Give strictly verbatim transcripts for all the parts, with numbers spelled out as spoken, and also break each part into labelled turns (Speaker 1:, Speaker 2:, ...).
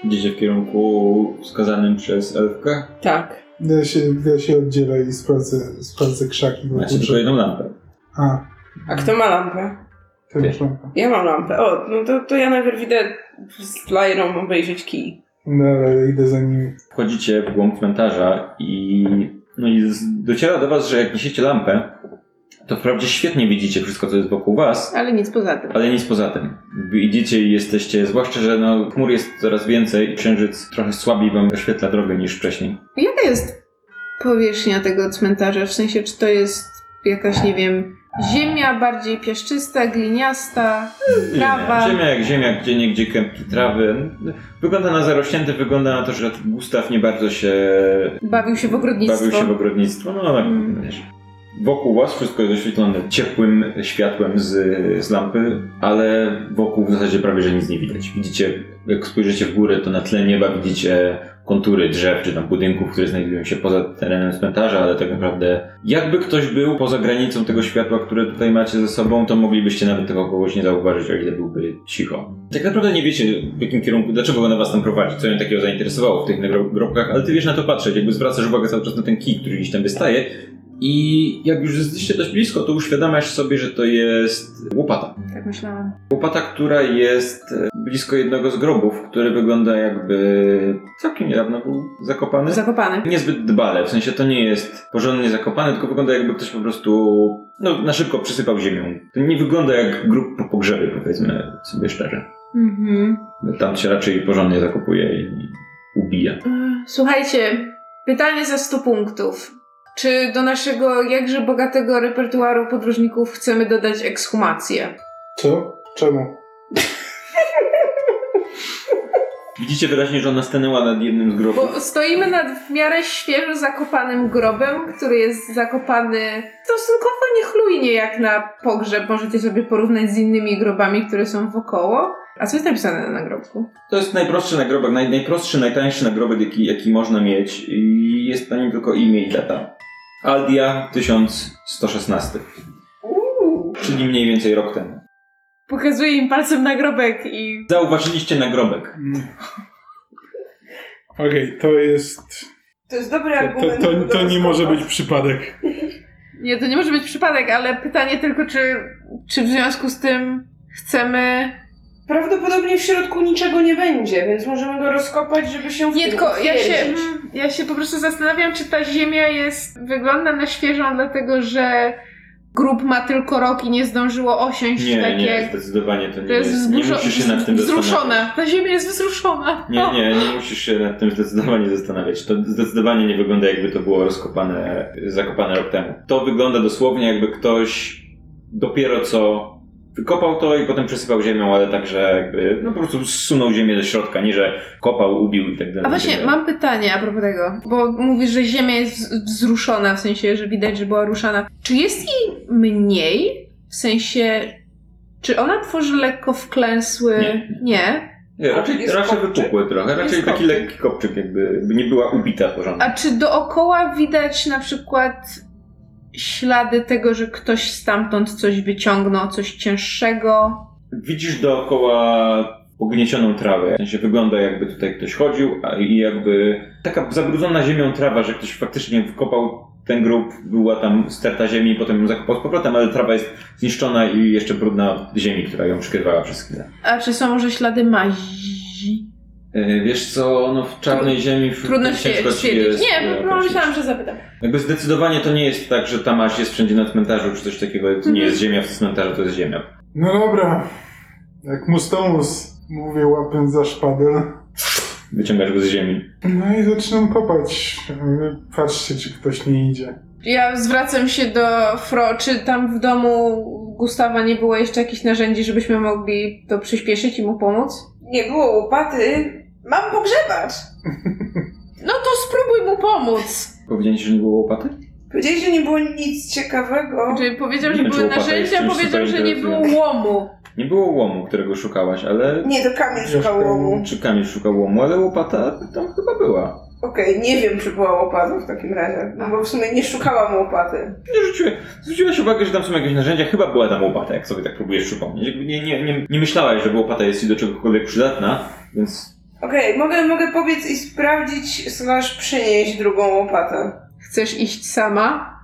Speaker 1: Idziecie w kierunku wskazanym przez elfkę?
Speaker 2: Tak.
Speaker 3: Ja się, ja się oddzielę i sprawdzę, sprawdzę krzaki.
Speaker 1: Macie tylko jedną lampę.
Speaker 3: A.
Speaker 2: A kto ma lampę?
Speaker 3: Ty masz lampę.
Speaker 2: Ja mam lampę. O, no to, to ja najpierw idę z Lyrą obejrzeć kij.
Speaker 3: No, ale idę za nimi.
Speaker 1: Wchodzicie w głąb cmentarza i, no i z- dociera do was, że jak niesiecie lampę, to wprawdzie świetnie widzicie wszystko, co jest wokół was,
Speaker 2: Ale nic poza tym.
Speaker 1: ale nic poza tym. Wy idziecie i jesteście, zwłaszcza, że no, chmur jest coraz więcej i księżyc trochę słabiej wam oświetla drogę niż wcześniej.
Speaker 2: Jaka jest powierzchnia tego cmentarza? W sensie, czy to jest jakaś, nie wiem, ziemia bardziej piaszczysta, gliniasta, trawa?
Speaker 1: Ziemia jak ziemia, gdzie niegdzie kępki trawy. Wygląda na zarośnięte, wygląda na to, że Gustaw nie bardzo się
Speaker 2: Bawił się w ogrodnictwo.
Speaker 1: bawił się w ogrodnictwo. No tak,
Speaker 2: Mm.
Speaker 1: wiesz. Wokół was wszystko jest oświetlone ciepłym światłem z, z lampy, ale wokół w zasadzie prawie że nic nie widać. Widzicie, jak spojrzycie w górę, to na tle nieba widzicie kontury drzew czy tam budynków, które znajdują się poza terenem cmentarza, ale tak naprawdę jakby ktoś był poza granicą tego światła, które tutaj macie ze sobą, to moglibyście nawet tego kogoś nie zauważyć, o ile byłby cicho. Tak naprawdę nie wiecie, w jakim kierunku, dlaczego ona was tam prowadzi, co ją takiego zainteresowało w tych nagrobkach, ale ty wiesz na to patrzeć, jakby zwracasz uwagę cały czas na ten kij, który gdzieś tam wystaje. I jak już jesteście dość blisko, to uświadamiasz sobie, że to jest łopata.
Speaker 2: Tak myślałam.
Speaker 1: Łopata, która jest blisko jednego z grobów, który wygląda jakby całkiem niedawno był zakopany.
Speaker 2: Zakopany.
Speaker 1: Niezbyt dbale, w sensie to nie jest porządnie zakopany, tylko wygląda jakby ktoś po prostu no, na szybko przysypał ziemią. To nie wygląda jak grób po pogrzebie, powiedzmy sobie szczerze.
Speaker 2: Mhm.
Speaker 1: Tam się raczej porządnie zakopuje i ubija.
Speaker 2: Słuchajcie, pytanie za sto punktów. Czy do naszego jakże bogatego repertuaru podróżników chcemy dodać ekshumację?
Speaker 3: Co? Czemu?
Speaker 1: Widzicie wyraźnie, że ona stanęła nad jednym z grobów.
Speaker 2: Bo stoimy nad w miarę świeżo zakopanym grobem, który jest zakopany stosunkowo niechlujnie jak na pogrzeb. Możecie sobie porównać z innymi grobami, które są wokoło. A co jest napisane na nagrobku?
Speaker 1: To jest najprostszy nagrobek, naj, najprostszy, najtańszy nagrobek, jaki, jaki można mieć i jest na nim tylko imię i data. Aldia tysiąc sto szesnaście.
Speaker 2: Uuu.
Speaker 1: Czyli mniej więcej rok temu.
Speaker 2: Pokazuję im palcem nagrobek i...
Speaker 1: Zauważyliście nagrobek.
Speaker 3: Mm. Okej, okay, to jest...
Speaker 2: To jest dobry
Speaker 3: To,
Speaker 2: argument.
Speaker 3: to, to, to nie może być przypadek.
Speaker 2: Nie, to nie może być przypadek, ale pytanie tylko, czy, czy w związku z tym chcemy...
Speaker 4: Prawdopodobnie w środku niczego nie będzie, więc możemy go rozkopać, żeby się w
Speaker 2: Nie,
Speaker 4: tym
Speaker 2: tylko ja się,
Speaker 4: utwierdzić.
Speaker 2: ja się po prostu zastanawiam, czy ta ziemia jest, wygląda na świeżą, dlatego że grób ma tylko rok i nie zdążyło osiąść.
Speaker 1: Nie,
Speaker 2: tak
Speaker 1: nie,
Speaker 2: jak...
Speaker 1: zdecydowanie to nie
Speaker 2: To jest,
Speaker 1: jest. Nie
Speaker 2: wzruszo-
Speaker 1: musisz się nad tym zastanawiać.
Speaker 2: wzruszona. Ta ziemia jest wzruszona.
Speaker 1: Nie, nie, nie musisz się nad tym zdecydowanie zastanawiać. To zdecydowanie nie wygląda, jakby to było rozkopane, zakopane rok temu. To wygląda dosłownie, jakby ktoś dopiero co wykopał to i potem przesypał ziemią, ale także jakby no po prostu zsunął ziemię do środka, nie że kopał, ubił i tak dalej.
Speaker 2: A właśnie, mam pytanie a propos tego, bo mówisz, że ziemia jest wzruszona, w sensie, że widać, że była ruszana. Czy jest jej mniej? W sensie, czy ona tworzy lekko wklęsły...
Speaker 1: Nie.
Speaker 2: Nie?
Speaker 1: Nie, raczej,
Speaker 4: Jest
Speaker 1: raczej
Speaker 4: kopczyk?
Speaker 1: wypukłe trochę, raczej
Speaker 2: Jest
Speaker 1: taki
Speaker 2: kopczyk.
Speaker 1: lekki kopczyk, jakby, jakby nie była ubita porządnie.
Speaker 2: A czy dookoła widać na przykład ślady tego, że ktoś stamtąd coś wyciągnął, coś cięższego?
Speaker 1: Widzisz dookoła pogniecioną trawę. W sensie wygląda, jakby tutaj ktoś chodził, a i jakby taka zabrudzona ziemią trawa, że ktoś faktycznie wkopał ten grób, była tam sterta ziemi i potem ją zakopał z powrotem, ale trawa jest zniszczona i jeszcze brudna od ziemi, która ją przykrywała przez chwilę.
Speaker 2: A czy są może ślady mazi?
Speaker 1: Yy, wiesz co, no w czarnej ziemi w
Speaker 2: Trudno
Speaker 1: ciężko
Speaker 2: się
Speaker 1: ci
Speaker 2: stwierdzić.
Speaker 1: jest,
Speaker 2: Nie,
Speaker 1: yy,
Speaker 2: bo
Speaker 1: określić.
Speaker 2: myślałam, że zapytam.
Speaker 1: Jakby zdecydowanie to nie jest tak, że ta maź jest wszędzie na cmentarzu, czy coś takiego. To nie jest ziemia w cmentarzu, to jest ziemia.
Speaker 3: No dobra. Jak mus to mus, mówię łapiąc za szpadel.
Speaker 1: Wyciągasz go z ziemi.
Speaker 3: No i zaczynam kopać. Patrzcie, czy ktoś nie idzie.
Speaker 2: Ja zwracam się do Fro, czy tam w domu Gustawa nie było jeszcze jakichś narzędzi, żebyśmy mogli to przyspieszyć i mu pomóc?
Speaker 4: Nie było łopaty. Mam pogrzebać.
Speaker 2: No to spróbuj mu pomóc!
Speaker 1: Powiedziałem ci, że nie było łopaty?
Speaker 4: Powiedziałeś, że nie było nic ciekawego.
Speaker 2: Czyli powiedział,
Speaker 1: Nie
Speaker 2: że
Speaker 1: wiem, czy
Speaker 2: były
Speaker 1: łopata jest
Speaker 2: narzędzia,
Speaker 1: czymś, co
Speaker 2: powiedział, że nie było
Speaker 1: interesuje.
Speaker 2: łomu.
Speaker 1: Nie było łomu, którego szukałaś, ale...
Speaker 4: Nie, to Kamil szukał łomu.
Speaker 1: Czy Kamil szukał łomu, ale łopata tam chyba była.
Speaker 4: Okej, nie wiem, czy była łopata w takim razie. No bo w sumie nie szukałam łopaty.
Speaker 1: Nie rzuciłeś, zwróciłaś uwagę, że tam są jakieś narzędzia, chyba była tam łopata, jak sobie tak próbujesz przypomnieć. Jakby nie, nie, nie, nie myślałaś, że łopata jest ci do czegokolwiek przydatna, więc
Speaker 4: Okej, mogę, mogę pobiec i sprawdzić, slash przynieść drugą łopatę.
Speaker 2: Chcesz iść sama?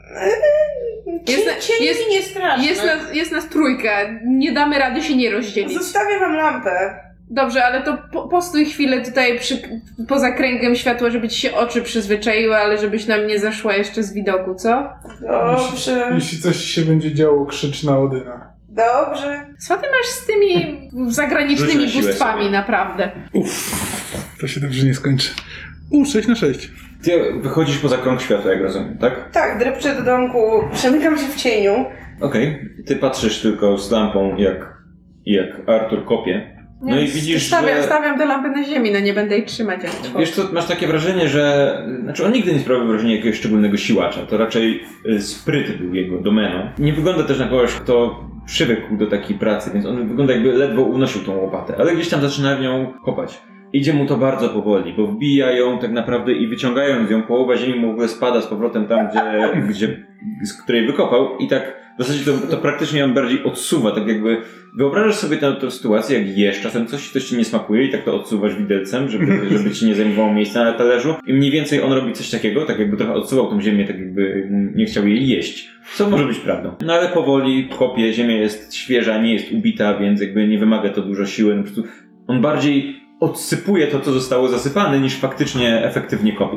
Speaker 4: Cień,
Speaker 2: Jest na-
Speaker 4: cień
Speaker 2: jest-
Speaker 4: mi nie straszny.
Speaker 2: Jest nas, jest nas trójka, nie damy rady się nie rozdzielić.
Speaker 4: Zostawię wam lampę.
Speaker 2: Dobrze, ale to po, postój chwilę tutaj przy, poza kręgiem światła, żeby ci się oczy przyzwyczaiły, ale żebyś nam nie zaszła jeszcze z widoku, co?
Speaker 4: Dobrze.
Speaker 3: Jeśli coś ci się będzie działo, krzycz na Odyna.
Speaker 4: Dobrze.
Speaker 2: Co ty masz z tymi zagranicznymi
Speaker 1: Rzuć na siłę
Speaker 2: bóstwami,
Speaker 1: sobie.
Speaker 2: naprawdę?
Speaker 3: Uff, to się dobrze nie skończy. U, sześć na sześć.
Speaker 1: Ty wychodzisz poza krąg światła, jak rozumiem, tak?
Speaker 4: Tak, drepczę do domku, przemykam się w cieniu.
Speaker 1: Okej. Ty patrzysz tylko z lampą, jak, jak Artur kopie. No i widzisz,
Speaker 2: stawiam,
Speaker 1: że...
Speaker 2: stawiam te lampy na ziemi, no nie będę jej trzymać jak człowiek.
Speaker 1: Wiesz co, masz takie wrażenie, że... Znaczy on nigdy nie sprawił wrażenia jakiegoś szczególnego siłacza. To raczej y, spryt był jego domeną. Nie wygląda też na kogoś, kto przywykł do takiej pracy, więc on wygląda jakby ledwo unosił tą łopatę. Ale gdzieś tam zaczyna w nią kopać. Idzie mu to bardzo powoli, bo wbija ją tak naprawdę i wyciągając ją, połowa ziemi mu w ogóle spada z powrotem tam, gdzie, gdzie z której wykopał i tak w zasadzie to, to praktycznie on bardziej odsuwa, tak jakby wyobrażasz sobie tę, tę sytuację, jak jesz czasem coś, coś ci nie smakuje i tak to odsuwasz widelcem, żeby, żeby ci nie zajmowało miejsca na talerzu i mniej więcej on robi coś takiego, tak jakby trochę odsuwał tą ziemię, tak jakby nie chciał jej jeść, co może być prawdą. No ale powoli kopie, ziemia jest świeża, nie jest ubita, więc jakby nie wymaga to dużo siły, no po prostu on bardziej odsypuje to, co zostało zasypane, niż faktycznie efektywnie kopie.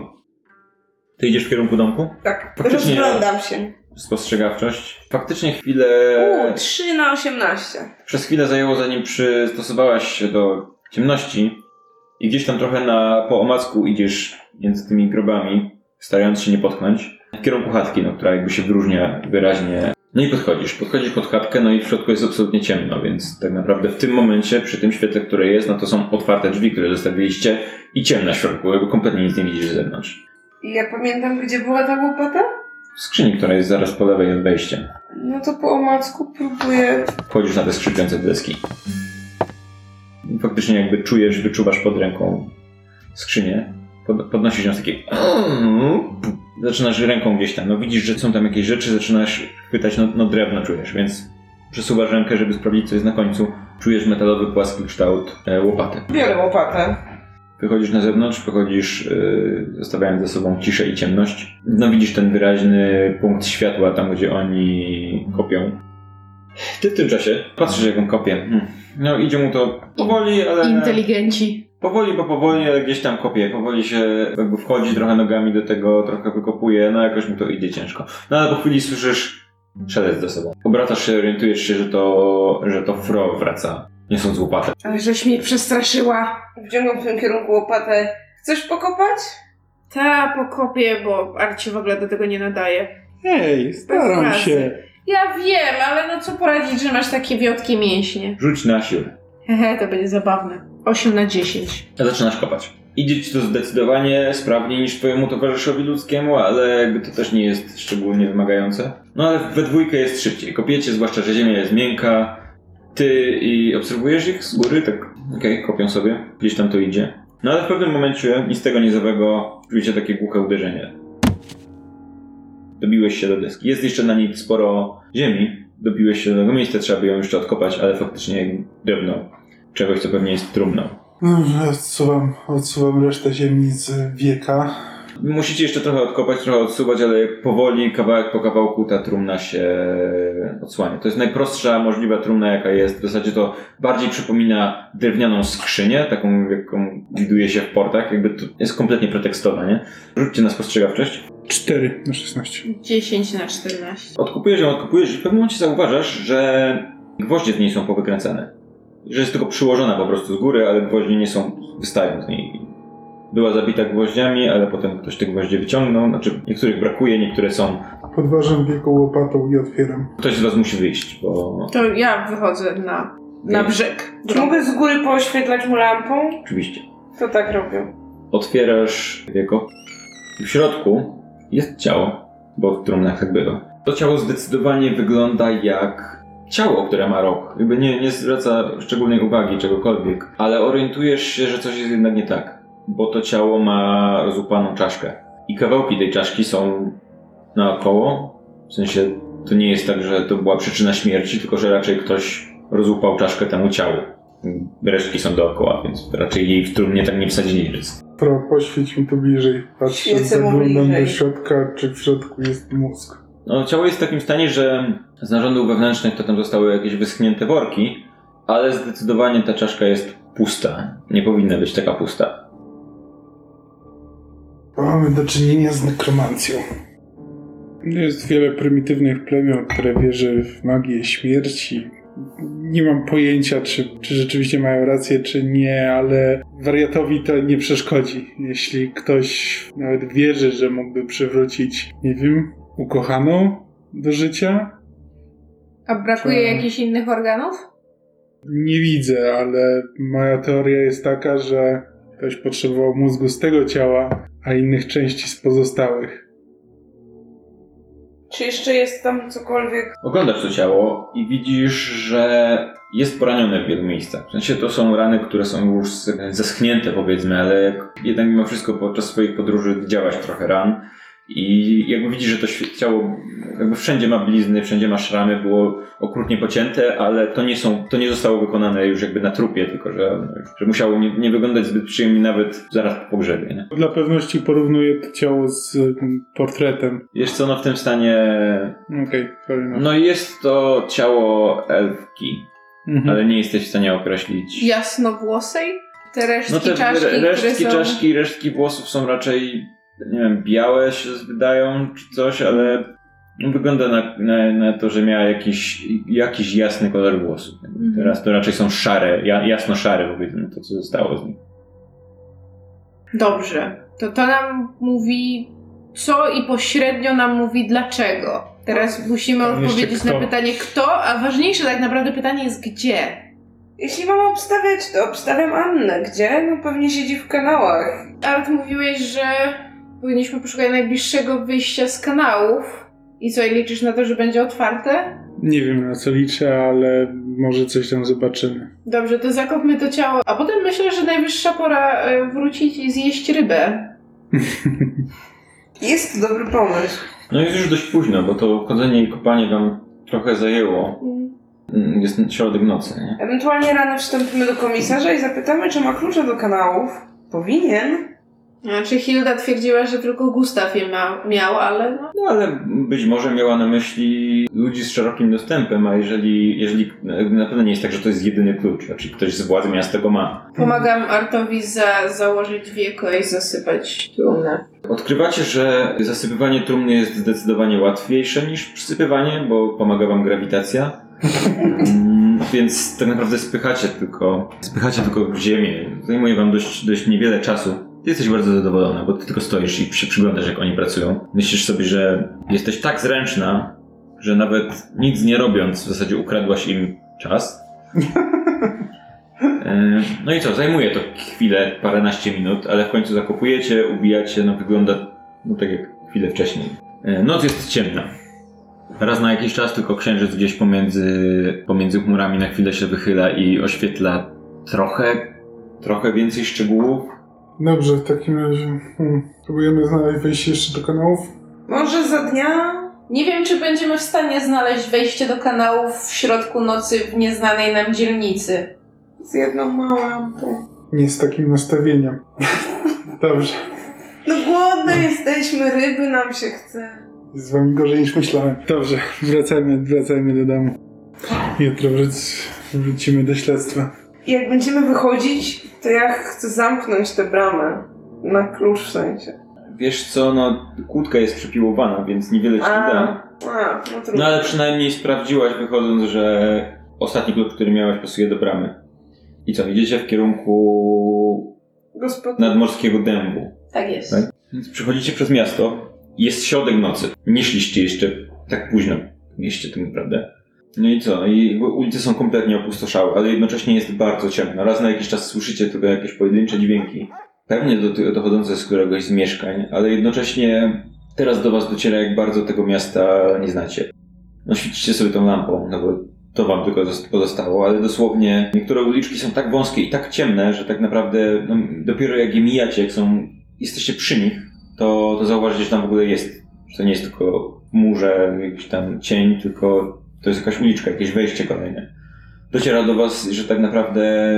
Speaker 1: Ty idziesz w kierunku domku?
Speaker 4: Tak,
Speaker 1: Faktycznie-
Speaker 4: rozglądam się.
Speaker 1: Spostrzegawczość. Faktycznie chwilę...
Speaker 4: Uuu, trzy na osiemnaście.
Speaker 1: Przez chwilę zajęło, zanim przystosowałaś się do ciemności i gdzieś tam trochę na po omacku idziesz między tymi grobami, starając się nie potknąć, w kierunku chatki, no, która jakby się wyróżnia wyraźnie. No i podchodzisz. Podchodzisz pod chatkę, no i w środku jest absolutnie ciemno, więc tak naprawdę w tym momencie, przy tym świetle, które jest, no to są otwarte drzwi, które zostawiliście i ciemno w środku, jakby kompletnie nic nie widzisz z zewnątrz.
Speaker 4: I ja pamiętam, gdzie była ta łopata?
Speaker 1: W skrzyni, która jest zaraz po lewej od wejścia.
Speaker 4: No to po omacku próbuję...
Speaker 1: Wchodzisz na te skrzypiące deski. I faktycznie jakby czujesz, wyczuwasz pod ręką skrzynię. Pod, podnosisz ją z takiej... Zaczynasz ręką gdzieś tam, no widzisz, że są tam jakieś rzeczy, zaczynasz chwytać, no, no drewno czujesz, więc przesuwasz rękę, żeby sprawdzić, co jest na końcu. Czujesz metalowy, płaski kształt e, łopaty.
Speaker 4: Biorę łopatę.
Speaker 1: Wychodzisz na zewnątrz, wychodzisz, yy, zostawiając za sobą ciszę i ciemność. No widzisz ten wyraźny punkt światła tam, gdzie oni kopią. Ty w tym czasie patrzysz, jak on kopie. Hmm. No idzie mu to powoli, ale...
Speaker 2: Inteligenci.
Speaker 1: Powoli, bo powoli, ale gdzieś tam kopie. Powoli się jakby wchodzi trochę nogami do tego, trochę wykopuje, no jakoś mu to idzie ciężko. No ale po chwili słyszysz szelest za sobą. Obracasz się, orientujesz się, że to, że to Fro wraca, niosąc łopatę.
Speaker 2: Ale żeś mnie przestraszyła.
Speaker 4: Wciągam w tym kierunku łopatę. Chcesz pokopać?
Speaker 2: Ta, pokopię, bo Arci w ogóle do tego nie nadaje.
Speaker 3: Hej, staram
Speaker 2: razy.
Speaker 3: się.
Speaker 2: Ja wiem, ale no co poradzić, że masz takie wiotkie mięśnie.
Speaker 1: Rzuć na siłę.
Speaker 2: Hehe, to będzie zabawne. osiem na dziesięć.
Speaker 1: A zaczynasz kopać. Idzie ci to zdecydowanie sprawniej niż twojemu towarzyszowi ludzkiemu, ale jakby to też nie jest szczególnie wymagające. No ale we dwójkę jest szybciej. Kopiecie, zwłaszcza, że ziemia jest miękka. Ty i obserwujesz ich z góry, tak okej, okay, kopią sobie. Gdzieś tam to idzie. No ale w pewnym momencie nic z tego niezowego czujecie takie głuche uderzenie. Dobiłeś się do deski. Jest jeszcze na niej sporo ziemi. Dobiłeś się do tego miejsca, trzeba by ją jeszcze odkopać, ale faktycznie drewno czegoś, co pewnie jest trumną.
Speaker 3: Dobrze, odsuwam, odsuwam resztę ziemi z wieka.
Speaker 1: Musicie jeszcze trochę odkopać, trochę odsuwać, ale powoli, kawałek po kawałku ta trumna się odsłania. To jest najprostsza możliwa trumna, jaka jest. W zasadzie to bardziej przypomina drewnianą skrzynię, taką jaką widuje się w portach. Jakby to jest kompletnie pretekstowa, nie? Rzućcie na spostrzegawczość.
Speaker 3: cztery na szesnaście.
Speaker 2: dziesięć na czternaście.
Speaker 1: Odkupujesz ją, odkupujesz i w pewnym momencie zauważasz, że gwoździe w niej są powykręcane. Że jest tylko przyłożona po prostu z góry, ale gwoździe nie są, wystają z niej. Była zabita gwoździami, ale potem ktoś te gwoździe wyciągnął. Znaczy, niektórych brakuje, niektóre są.
Speaker 3: Podważam wielką łopatą i otwieram.
Speaker 1: Ktoś z was musi wyjść, bo...
Speaker 2: To ja wychodzę na, na brzeg.
Speaker 4: Czy mogę z góry pooświetlać mu lampą?
Speaker 1: Oczywiście.
Speaker 4: To tak robię.
Speaker 1: Otwierasz wieko. W środku jest ciało, bo w trumnach tak bywa. To ciało zdecydowanie wygląda jak ciało, które ma rok. Jakby nie, nie zwraca szczególnej uwagi czegokolwiek, ale orientujesz się, że coś jest jednak nie tak. Bo to ciało ma rozłupaną czaszkę. I kawałki tej czaszki są naokoło. W sensie to nie jest tak, że to była przyczyna śmierci, tylko że raczej ktoś rozłupał czaszkę temu ciału. resztki są dookoła, więc raczej jej w trumnie tak nie wsadzili.
Speaker 3: Pro, poświeć mi tu bliżej. Patrzę,
Speaker 4: Świecę mu
Speaker 3: zaglądam
Speaker 4: bliżej.
Speaker 3: do środka, czy w środku jest mózg.
Speaker 1: No, ciało jest w takim stanie, że z narządów wewnętrznych to tam zostały jakieś wyschnięte worki, ale zdecydowanie ta czaszka jest pusta. Nie powinna być taka pusta.
Speaker 3: Mamy do czynienia z nekromancją. Jest wiele prymitywnych plemion, które wierzy w magię śmierci. Nie mam pojęcia, czy, czy rzeczywiście mają rację, czy nie, ale wariatowi to nie przeszkodzi. Jeśli ktoś nawet wierzy, że mógłby przywrócić, nie wiem, ukochaną do życia.
Speaker 2: A brakuje
Speaker 3: To-
Speaker 2: jakichś innych organów?
Speaker 3: Nie widzę, ale moja teoria jest taka, że ktoś potrzebował mózgu z tego ciała, a innych części z pozostałych.
Speaker 4: Czy jeszcze jest tam cokolwiek?
Speaker 1: Oglądasz to ciało i widzisz, że jest poranione w wielu miejscach. W sensie to są rany, które są już zeschnięte, powiedzmy, ale jednak mimo wszystko podczas swoich podróży widziałaś trochę ran i jakby widzisz, że to świe- ciało jakby wszędzie ma blizny, wszędzie ma szramy, było okrutnie pocięte, ale to nie są, to nie zostało wykonane już jakby na trupie, tylko że, że musiało nie, nie wyglądać zbyt przyjemnie nawet zaraz po pogrzebie, nie?
Speaker 3: Dla pewności porównuję to ciało z mm, portretem.
Speaker 1: Wiesz co, no w tym stanie...
Speaker 3: Okej, okay, fair enough.
Speaker 1: No jest to ciało elfki,
Speaker 3: Mhm.
Speaker 1: ale nie jesteś w stanie określić...
Speaker 2: Jasnowłosej? Te resztki
Speaker 1: No te
Speaker 2: czaszki,
Speaker 1: re- resztki
Speaker 2: które są...
Speaker 1: czaszki, resztki włosów są raczej, nie wiem, białe się wydają czy coś, ale wygląda na, na, na to, że miała jakiś, jakiś jasny kolor włosów.
Speaker 2: Mhm.
Speaker 1: Teraz to raczej są szare, ja, jasno szare, powiedzmy, to co zostało z nich.
Speaker 2: Dobrze. To to nam mówi co i pośrednio nam mówi dlaczego. Teraz musimy
Speaker 3: Tam jeszcze
Speaker 2: odpowiedzieć na
Speaker 3: kto.
Speaker 2: pytanie kto, a ważniejsze tak naprawdę pytanie jest gdzie.
Speaker 4: Jeśli mam obstawiać, to obstawiam Annę. Gdzie? No pewnie siedzi w kanałach.
Speaker 2: Ale ty mówiłeś, że powinniśmy poszukać najbliższego wyjścia z kanałów. I co, i liczysz na to, że będzie otwarte?
Speaker 3: Nie wiem, na co liczę, ale może coś tam zobaczymy.
Speaker 2: Dobrze, to zakopmy to ciało. A potem myślę, że najwyższa pora e, wrócić i zjeść rybę.
Speaker 4: Jest to dobry pomysł.
Speaker 1: No jest już dość późno, bo to chodzenie i kopanie wam trochę zajęło. Mm, Jest środek nocy, nie?
Speaker 4: Ewentualnie rano wstąpimy do komisarza i zapytamy, czy ma klucze do kanałów. Powinien.
Speaker 2: Znaczy Hilda twierdziła, że tylko Gustaw je ma, miał, ale no.
Speaker 1: No ale być może miała na myśli ludzi z szerokim dostępem, a jeżeli, jeżeli na pewno nie jest tak, że to jest jedyny klucz, znaczy ktoś z władzy miasta go ma.
Speaker 2: Pomagam Artowi za, założyć wieko i zasypać trumnę.
Speaker 1: Odkrywacie, że zasypywanie trumny jest zdecydowanie łatwiejsze niż przysypywanie, bo pomaga wam grawitacja. Mm, więc tak naprawdę spychacie tylko, spychacie tylko w ziemię. Zajmuje wam dość, dość niewiele czasu. Ty jesteś bardzo zadowolona, bo ty tylko stoisz i się przyglądasz, jak oni pracują. Myślisz sobie, że jesteś tak zręczna, że nawet nic nie robiąc, w zasadzie ukradłaś im czas. E, No i co, zajmuje to chwilę, paręnaście minut, ale w końcu zakopujecie, ubijacie, no wygląda no tak jak chwilę wcześniej. E, Noc jest ciemna. Raz na jakiś czas tylko księżyc gdzieś pomiędzy, pomiędzy chmurami na chwilę się wychyla i oświetla trochę, trochę więcej szczegółów.
Speaker 3: Dobrze, w takim razie hmm, próbujemy znaleźć wejście jeszcze do kanałów.
Speaker 4: Może za dnia?
Speaker 2: Nie wiem, czy będziemy w stanie znaleźć wejście do kanałów w środku nocy w nieznanej nam dzielnicy.
Speaker 4: Z jedną małą lampą.
Speaker 3: Nie z takim nastawieniem. Dobrze.
Speaker 4: No głodne jesteśmy, ryby nam się chce.
Speaker 3: Jest z wami gorzej niż myślałem. Dobrze, wracajmy, wracajmy do domu. Jutro wróc, wrócimy do śledztwa.
Speaker 4: I jak będziemy wychodzić, to ja chcę zamknąć tę bramę. Na klucz w sensie.
Speaker 1: Wiesz co, no kłódka jest przepiłowana, więc niewiele ci
Speaker 4: A,
Speaker 1: da.
Speaker 4: a, no trudno.
Speaker 1: No ale przynajmniej sprawdziłaś wychodząc, że ostatni klucz, który miałaś, pasuje do bramy. I co, idziecie w kierunku
Speaker 4: Gospodarz.
Speaker 1: nadmorskiego dębu.
Speaker 2: Tak jest.
Speaker 1: Tak? Więc przechodzicie przez miasto. Jest środek nocy. Nie szliście jeszcze tak późno w mieście, tak naprawdę. No i co? I jakby ulice są kompletnie opustoszałe, ale jednocześnie jest bardzo ciemno. Raz na jakiś czas słyszycie tylko jakieś pojedyncze dźwięki. Pewnie do, dochodzące z któregoś z mieszkań, ale jednocześnie teraz do was dociera, jak bardzo tego miasta nie znacie. No świecicie sobie tą lampą, no bo to wam tylko pozostało, ale dosłownie niektóre uliczki są tak wąskie i tak ciemne, że tak naprawdę no, dopiero jak je mijacie, jak są, jesteście przy nich, to, to zauważycie, że tam w ogóle jest. Że to nie jest tylko w murze jakiś tam cień, tylko to jest jakaś uliczka, jakieś wejście kolejne. dociera do was, że tak naprawdę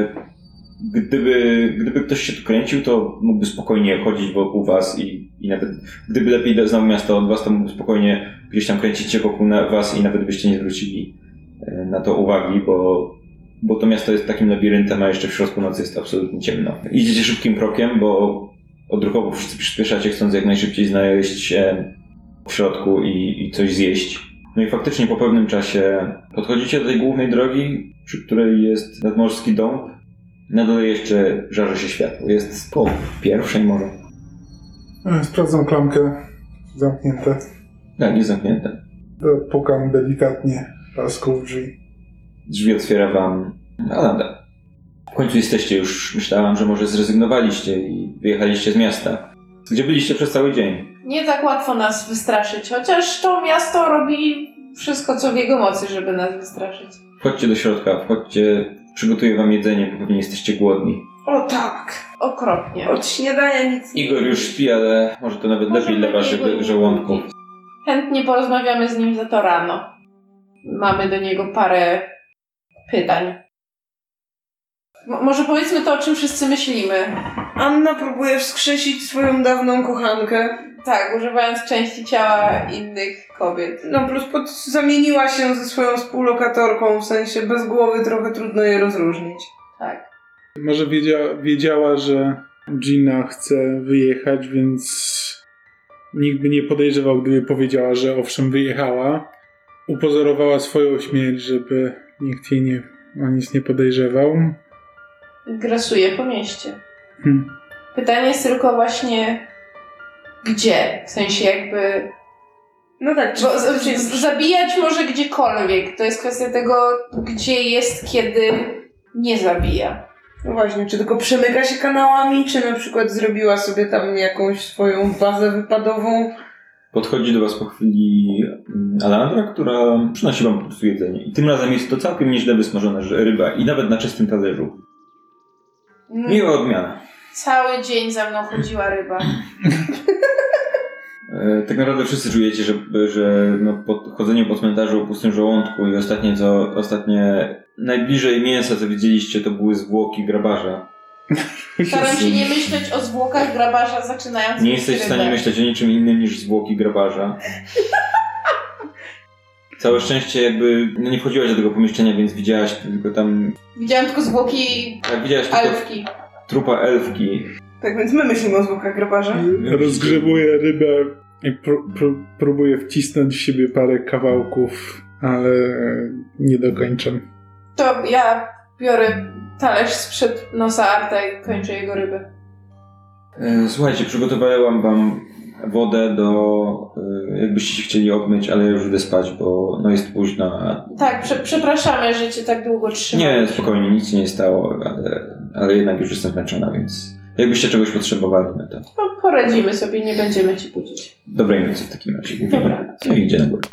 Speaker 1: gdyby, gdyby ktoś się tu kręcił, to mógłby spokojnie chodzić wokół was i, i nawet gdyby lepiej znał miasto od was, to mógłby spokojnie gdzieś tam kręcić się wokół na was i nawet byście nie zwrócili na to uwagi, bo, bo to miasto jest takim labiryntem, a jeszcze w środku nocy jest absolutnie ciemno. Idziecie szybkim krokiem, bo odruchowo wszyscy przyspieszacie, chcąc jak najszybciej znaleźć się w środku i, i coś zjeść. No i faktycznie po pewnym czasie podchodzicie do tej głównej drogi, przy której jest nadmorski dąb. Na dole jeszcze żarzy się światło. Jest po pierwszej może.
Speaker 3: Sprawdzam klamkę. Zamknięte.
Speaker 1: Tak, nie zamknięte.
Speaker 3: Pukam delikatnie laską w drzwi.
Speaker 1: Drzwi otwiera wam Alanda. W końcu jesteście już. Myślałam, że może zrezygnowaliście i wyjechaliście z miasta. Gdzie byliście przez cały dzień?
Speaker 2: Nie tak łatwo nas wystraszyć, chociaż to miasto robi wszystko, co w jego mocy, żeby nas wystraszyć.
Speaker 1: Wchodźcie do środka, wchodźcie, przygotuję wam jedzenie, bo pewnie jesteście głodni.
Speaker 4: O tak!
Speaker 2: Okropnie.
Speaker 4: Od śniadania nic nie...
Speaker 1: Igor już śpi, ale może to nawet
Speaker 2: Możemy
Speaker 1: lepiej dla waszych
Speaker 2: jego
Speaker 1: żołądków.
Speaker 2: budzić. Chętnie porozmawiamy z nim za to rano. Mamy do niego parę pytań. M- może powiedzmy to, o czym wszyscy myślimy.
Speaker 4: Anna próbuje wskrzesić swoją dawną kochankę.
Speaker 2: Tak, używając części ciała innych kobiet.
Speaker 4: No plus pod... zamieniła się ze swoją współlokatorką, w sensie bez głowy trochę trudno je rozróżnić.
Speaker 2: Tak.
Speaker 3: Może wiedziała, wiedziała, że Gina chce wyjechać, więc nikt by nie podejrzewał, gdyby powiedziała, że owszem wyjechała. Upozorowała swoją śmierć, żeby nikt jej nie, o nic nie podejrzewał.
Speaker 2: Grasuje po mieście.
Speaker 3: Hmm.
Speaker 2: Pytanie jest tylko właśnie gdzie? W sensie jakby...
Speaker 4: No tak, czy...
Speaker 2: Bo z, z, zabijać może gdziekolwiek. To jest kwestia tego, gdzie jest, kiedy nie zabija.
Speaker 4: No właśnie, czy tylko przemyka się kanałami, czy na przykład zrobiła sobie tam jakąś swoją bazę wypadową?
Speaker 1: Podchodzi do was po chwili Alandra, która przynosi wam po prostu jedzenie. I tym razem jest to całkiem nieźle wysmażona ryba i nawet na czystym talerzu.
Speaker 2: Mm.
Speaker 1: Miła odmiana.
Speaker 2: Cały dzień za mną chodziła ryba.
Speaker 1: E, tak naprawdę wszyscy czujecie, że, że no, po chodzeniu po cmentarzu o pustym żołądku i ostatnie, co, ostatnie najbliżej mięsa, co widzieliście, to były zwłoki grabarza.
Speaker 2: Staram się nie myśleć o zwłokach grabarza zaczynając
Speaker 1: Nie jesteś w stanie
Speaker 2: rybę.
Speaker 1: myśleć o niczym innym niż zwłoki grabarza. Całe szczęście jakby, no nie wchodziłaś do tego pomieszczenia, więc widziałaś tylko tam...
Speaker 2: Widziałam tylko zwłoki
Speaker 1: Tak, widziałaś tylko
Speaker 2: elfki.
Speaker 1: trupa elfki.
Speaker 4: Tak więc my myślimy o zwłokach grabarza.
Speaker 3: Rozgrzebuję rybę i pró- pró- próbuję wcisnąć w siebie parę kawałków, ale nie dokończam.
Speaker 2: To ja biorę talerz sprzed nosa Arta i kończę jego rybę.
Speaker 1: E, Słuchajcie, przygotowałam wam wodę do... e, jakbyście się chcieli obmyć, ale ja już idę spać, bo no jest późno. A...
Speaker 2: Tak, prze- przepraszamy, że cię tak długo trzymamy.
Speaker 1: Nie, spokojnie, nic się nie stało, ale, ale jednak już jestem zmęczona, więc jakbyście czegoś potrzebowali, no to...
Speaker 2: No, poradzimy sobie, nie będziemy ci budzić.
Speaker 1: Dobrej nocy w takim razie.
Speaker 2: Dobra.
Speaker 1: No i idzie na górę.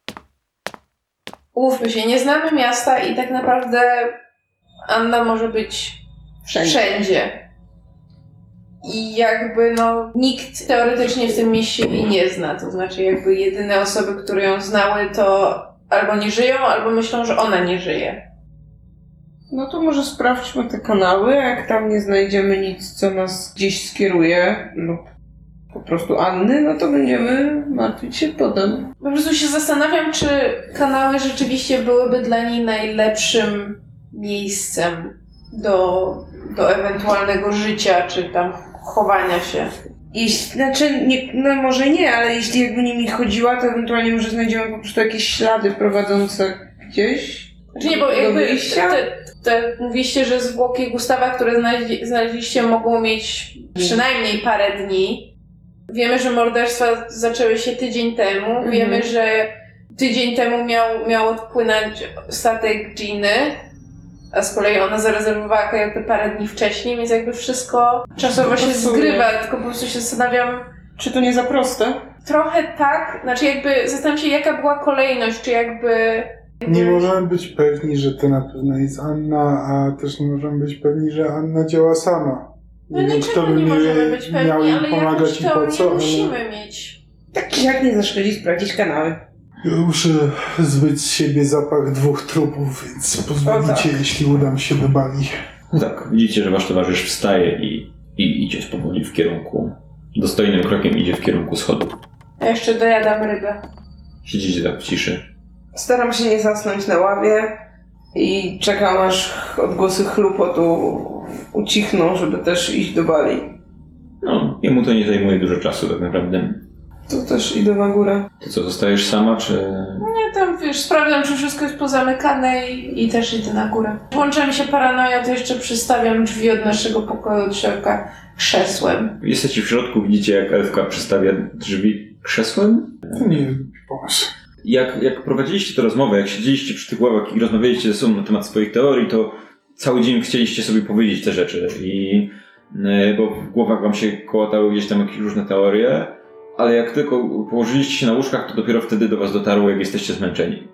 Speaker 2: Umówmy się, nie znamy miasta i tak naprawdę Anna może być
Speaker 4: Wszędzie.
Speaker 2: wszędzie. I jakby no nikt teoretycznie w tym mieście jej nie zna. To znaczy jakby jedyne osoby, które ją znały, to albo nie żyją, albo myślą, że ona nie żyje.
Speaker 4: No to może sprawdźmy te kanały, jak tam nie znajdziemy nic, co nas gdzieś skieruje, lub po prostu Anny, no to będziemy martwić się potem.
Speaker 2: Po prostu się zastanawiam, czy kanały rzeczywiście byłyby dla niej najlepszym miejscem do, do ewentualnego życia, czy tam chowania się.
Speaker 4: Jeśli, znaczy, nie, no może nie, ale jeśli jakby nimi chodziła, to ewentualnie może znajdziemy po prostu jakieś ślady prowadzące gdzieś
Speaker 2: Znaczy nie, bo
Speaker 4: do
Speaker 2: jakby
Speaker 4: wyjścia.
Speaker 2: te, te, mówiliście, że zwłoki Gustawa, które znaleźli, znaleźliście, mogą mieć przynajmniej parę dni. Wiemy, że morderstwa zaczęły się tydzień temu.
Speaker 4: Mhm.
Speaker 2: Wiemy, że tydzień temu miał, miał odpłynąć statek Giny, a z kolei ona zarezerwowała kajutę parę dni wcześniej, więc jakby wszystko czasowo się
Speaker 4: Pasuje.
Speaker 2: zgrywa, tylko po prostu się zastanawiam.
Speaker 4: Czy to nie za proste?
Speaker 2: Trochę tak, znaczy jakby zastanawiam się, jaka była kolejność, czy jakby...
Speaker 3: Nie możemy być pewni, że to na pewno jest Anna, a też nie możemy być pewni, że Anna działa sama.
Speaker 2: No
Speaker 3: Nie wiem,
Speaker 2: niczego
Speaker 3: kto by
Speaker 2: nie
Speaker 3: mi-
Speaker 2: możemy być
Speaker 3: miał
Speaker 2: pewni,
Speaker 3: im
Speaker 2: ale
Speaker 3: pomagać
Speaker 2: jakąś
Speaker 3: i po
Speaker 2: teorię
Speaker 3: co, ale...
Speaker 2: musimy mieć.
Speaker 4: Tak jak nie zaszkodzi sprawdzić kanały.
Speaker 3: Ja muszę zbyć z siebie zapach dwóch trupów, więc pozwolicie,
Speaker 4: tak.
Speaker 3: jeśli udam się do Bali.
Speaker 1: No tak, widzicie, że wasz towarzysz wstaje i, i idzie powoli w kierunku, dostojnym krokiem idzie w kierunku schodu.
Speaker 2: Ja jeszcze dojadam rybę.
Speaker 1: Siedzicie tak w ciszy.
Speaker 4: Staram się nie zasnąć na ławie i czekam, aż odgłosy chlupotu ucichną, żeby też iść do Bali.
Speaker 1: No, jemu to nie zajmuje dużo czasu tak naprawdę.
Speaker 4: To też idę na górę.
Speaker 1: Ty co, zostajesz sama, czy...
Speaker 2: Nie, tam wiesz, sprawdzam, czy wszystko jest pozamykane i, i też idę na górę. Włącza mi się paranoja, to jeszcze przystawiam drzwi od naszego pokoju od środka krzesłem.
Speaker 1: Jesteście w środku, widzicie jak elfka przystawia drzwi krzesłem?
Speaker 3: To nie jest pomysł.
Speaker 1: Jak, jak prowadziliście tę rozmowę, jak siedzieliście przy tych ławach i rozmawialiście ze sobą na temat swoich teorii, to cały dzień chcieliście sobie powiedzieć te rzeczy. I, bo w głowach wam się kołatały gdzieś tam jakieś różne teorie, ale jak tylko położyliście się na łóżkach, to dopiero wtedy do was dotarło, jak jesteście zmęczeni.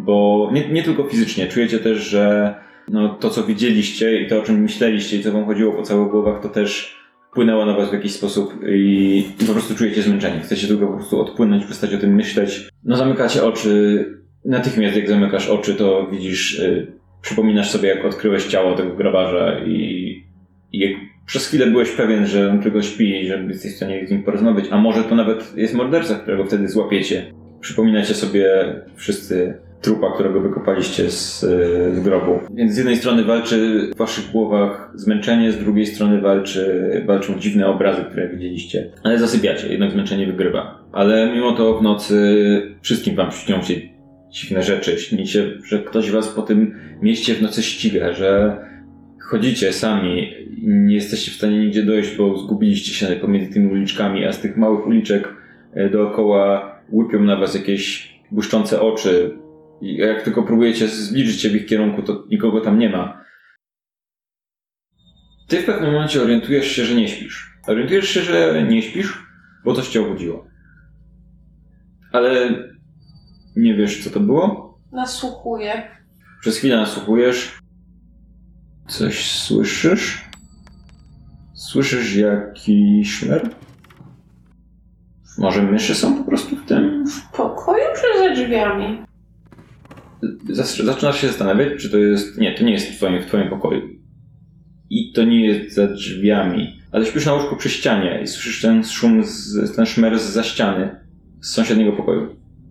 Speaker 1: Bo nie, nie tylko fizycznie, czujecie też, że no, to co widzieliście i to o czym myśleliście i co wam chodziło po całych głowach, to też wpłynęło na was w jakiś sposób i po prostu czujecie zmęczenie. Chcecie tylko po prostu odpłynąć, przestać o tym myśleć. No zamykacie oczy, natychmiast jak zamykasz oczy, to widzisz, yy, przypominasz sobie jak odkryłeś ciało tego grabarza i, i jak przez chwilę byłeś pewien, że on tylko śpi i że jesteś w stanie z nim porozmawiać, a może to nawet jest morderca, którego wtedy złapiecie. Przypominacie sobie wszyscy trupa, którego wykopaliście z, z grobu. Więc z jednej strony walczy w waszych głowach zmęczenie, z drugiej strony walczy, walczą dziwne obrazy, które widzieliście. Ale zasypiacie, jednak zmęczenie wygrywa. Ale mimo to w nocy wszystkim wam śnią się dziwne rzeczy. Śnicie, że ktoś was po tym mieście w nocy ściga, że chodzicie sami i nie jesteście w stanie nigdzie dojść, bo zgubiliście się pomiędzy tymi uliczkami, a z tych małych uliczek dookoła łypią na was jakieś błyszczące oczy. I jak tylko próbujecie zbliżyć się w ich kierunku, to nikogo tam nie ma. Ty w pewnym momencie orientujesz się, że nie śpisz. Orientujesz się, że nie śpisz, bo coś cię obudziło. Ale nie wiesz, co to było?
Speaker 2: Nasłuchuję.
Speaker 1: Przez chwilę nasłuchujesz. Coś słyszysz? Słyszysz jakiś szmer? Może myszy są po prostu w tym?
Speaker 2: W pokoju czy za drzwiami?
Speaker 1: Zaczynasz się zastanawiać, czy to jest... Nie, to nie jest w twoim, w twoim pokoju. I to nie jest za drzwiami. Ale śpisz na łóżku przy ścianie i słyszysz ten szum, z, ten szmer zza ściany, z sąsiedniego pokoju.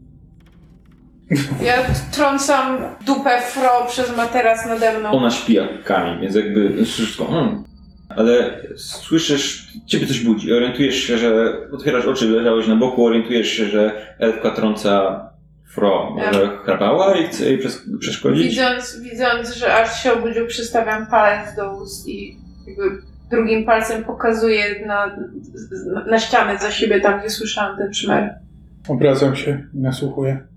Speaker 2: Ja trącam dupę Fro przez materac nade mną.
Speaker 1: Ona śpi jak kamień, więc jakby słyszysz tylko... Hmm. Ale słyszysz... Ciebie coś budzi. Orientujesz się, że... Otwierasz oczy, leżałeś na boku, orientujesz się, że elfka trąca Fro. Może ja. chrapała i chce jej przeszkodzić?
Speaker 2: Widząc, widząc, że aż się obudził, przystawiam palec do ust i jakby drugim palcem pokazuję na, na ścianę za siebie, tam gdzie słyszałam ten szmer.
Speaker 3: Obracam się i nasłuchuję.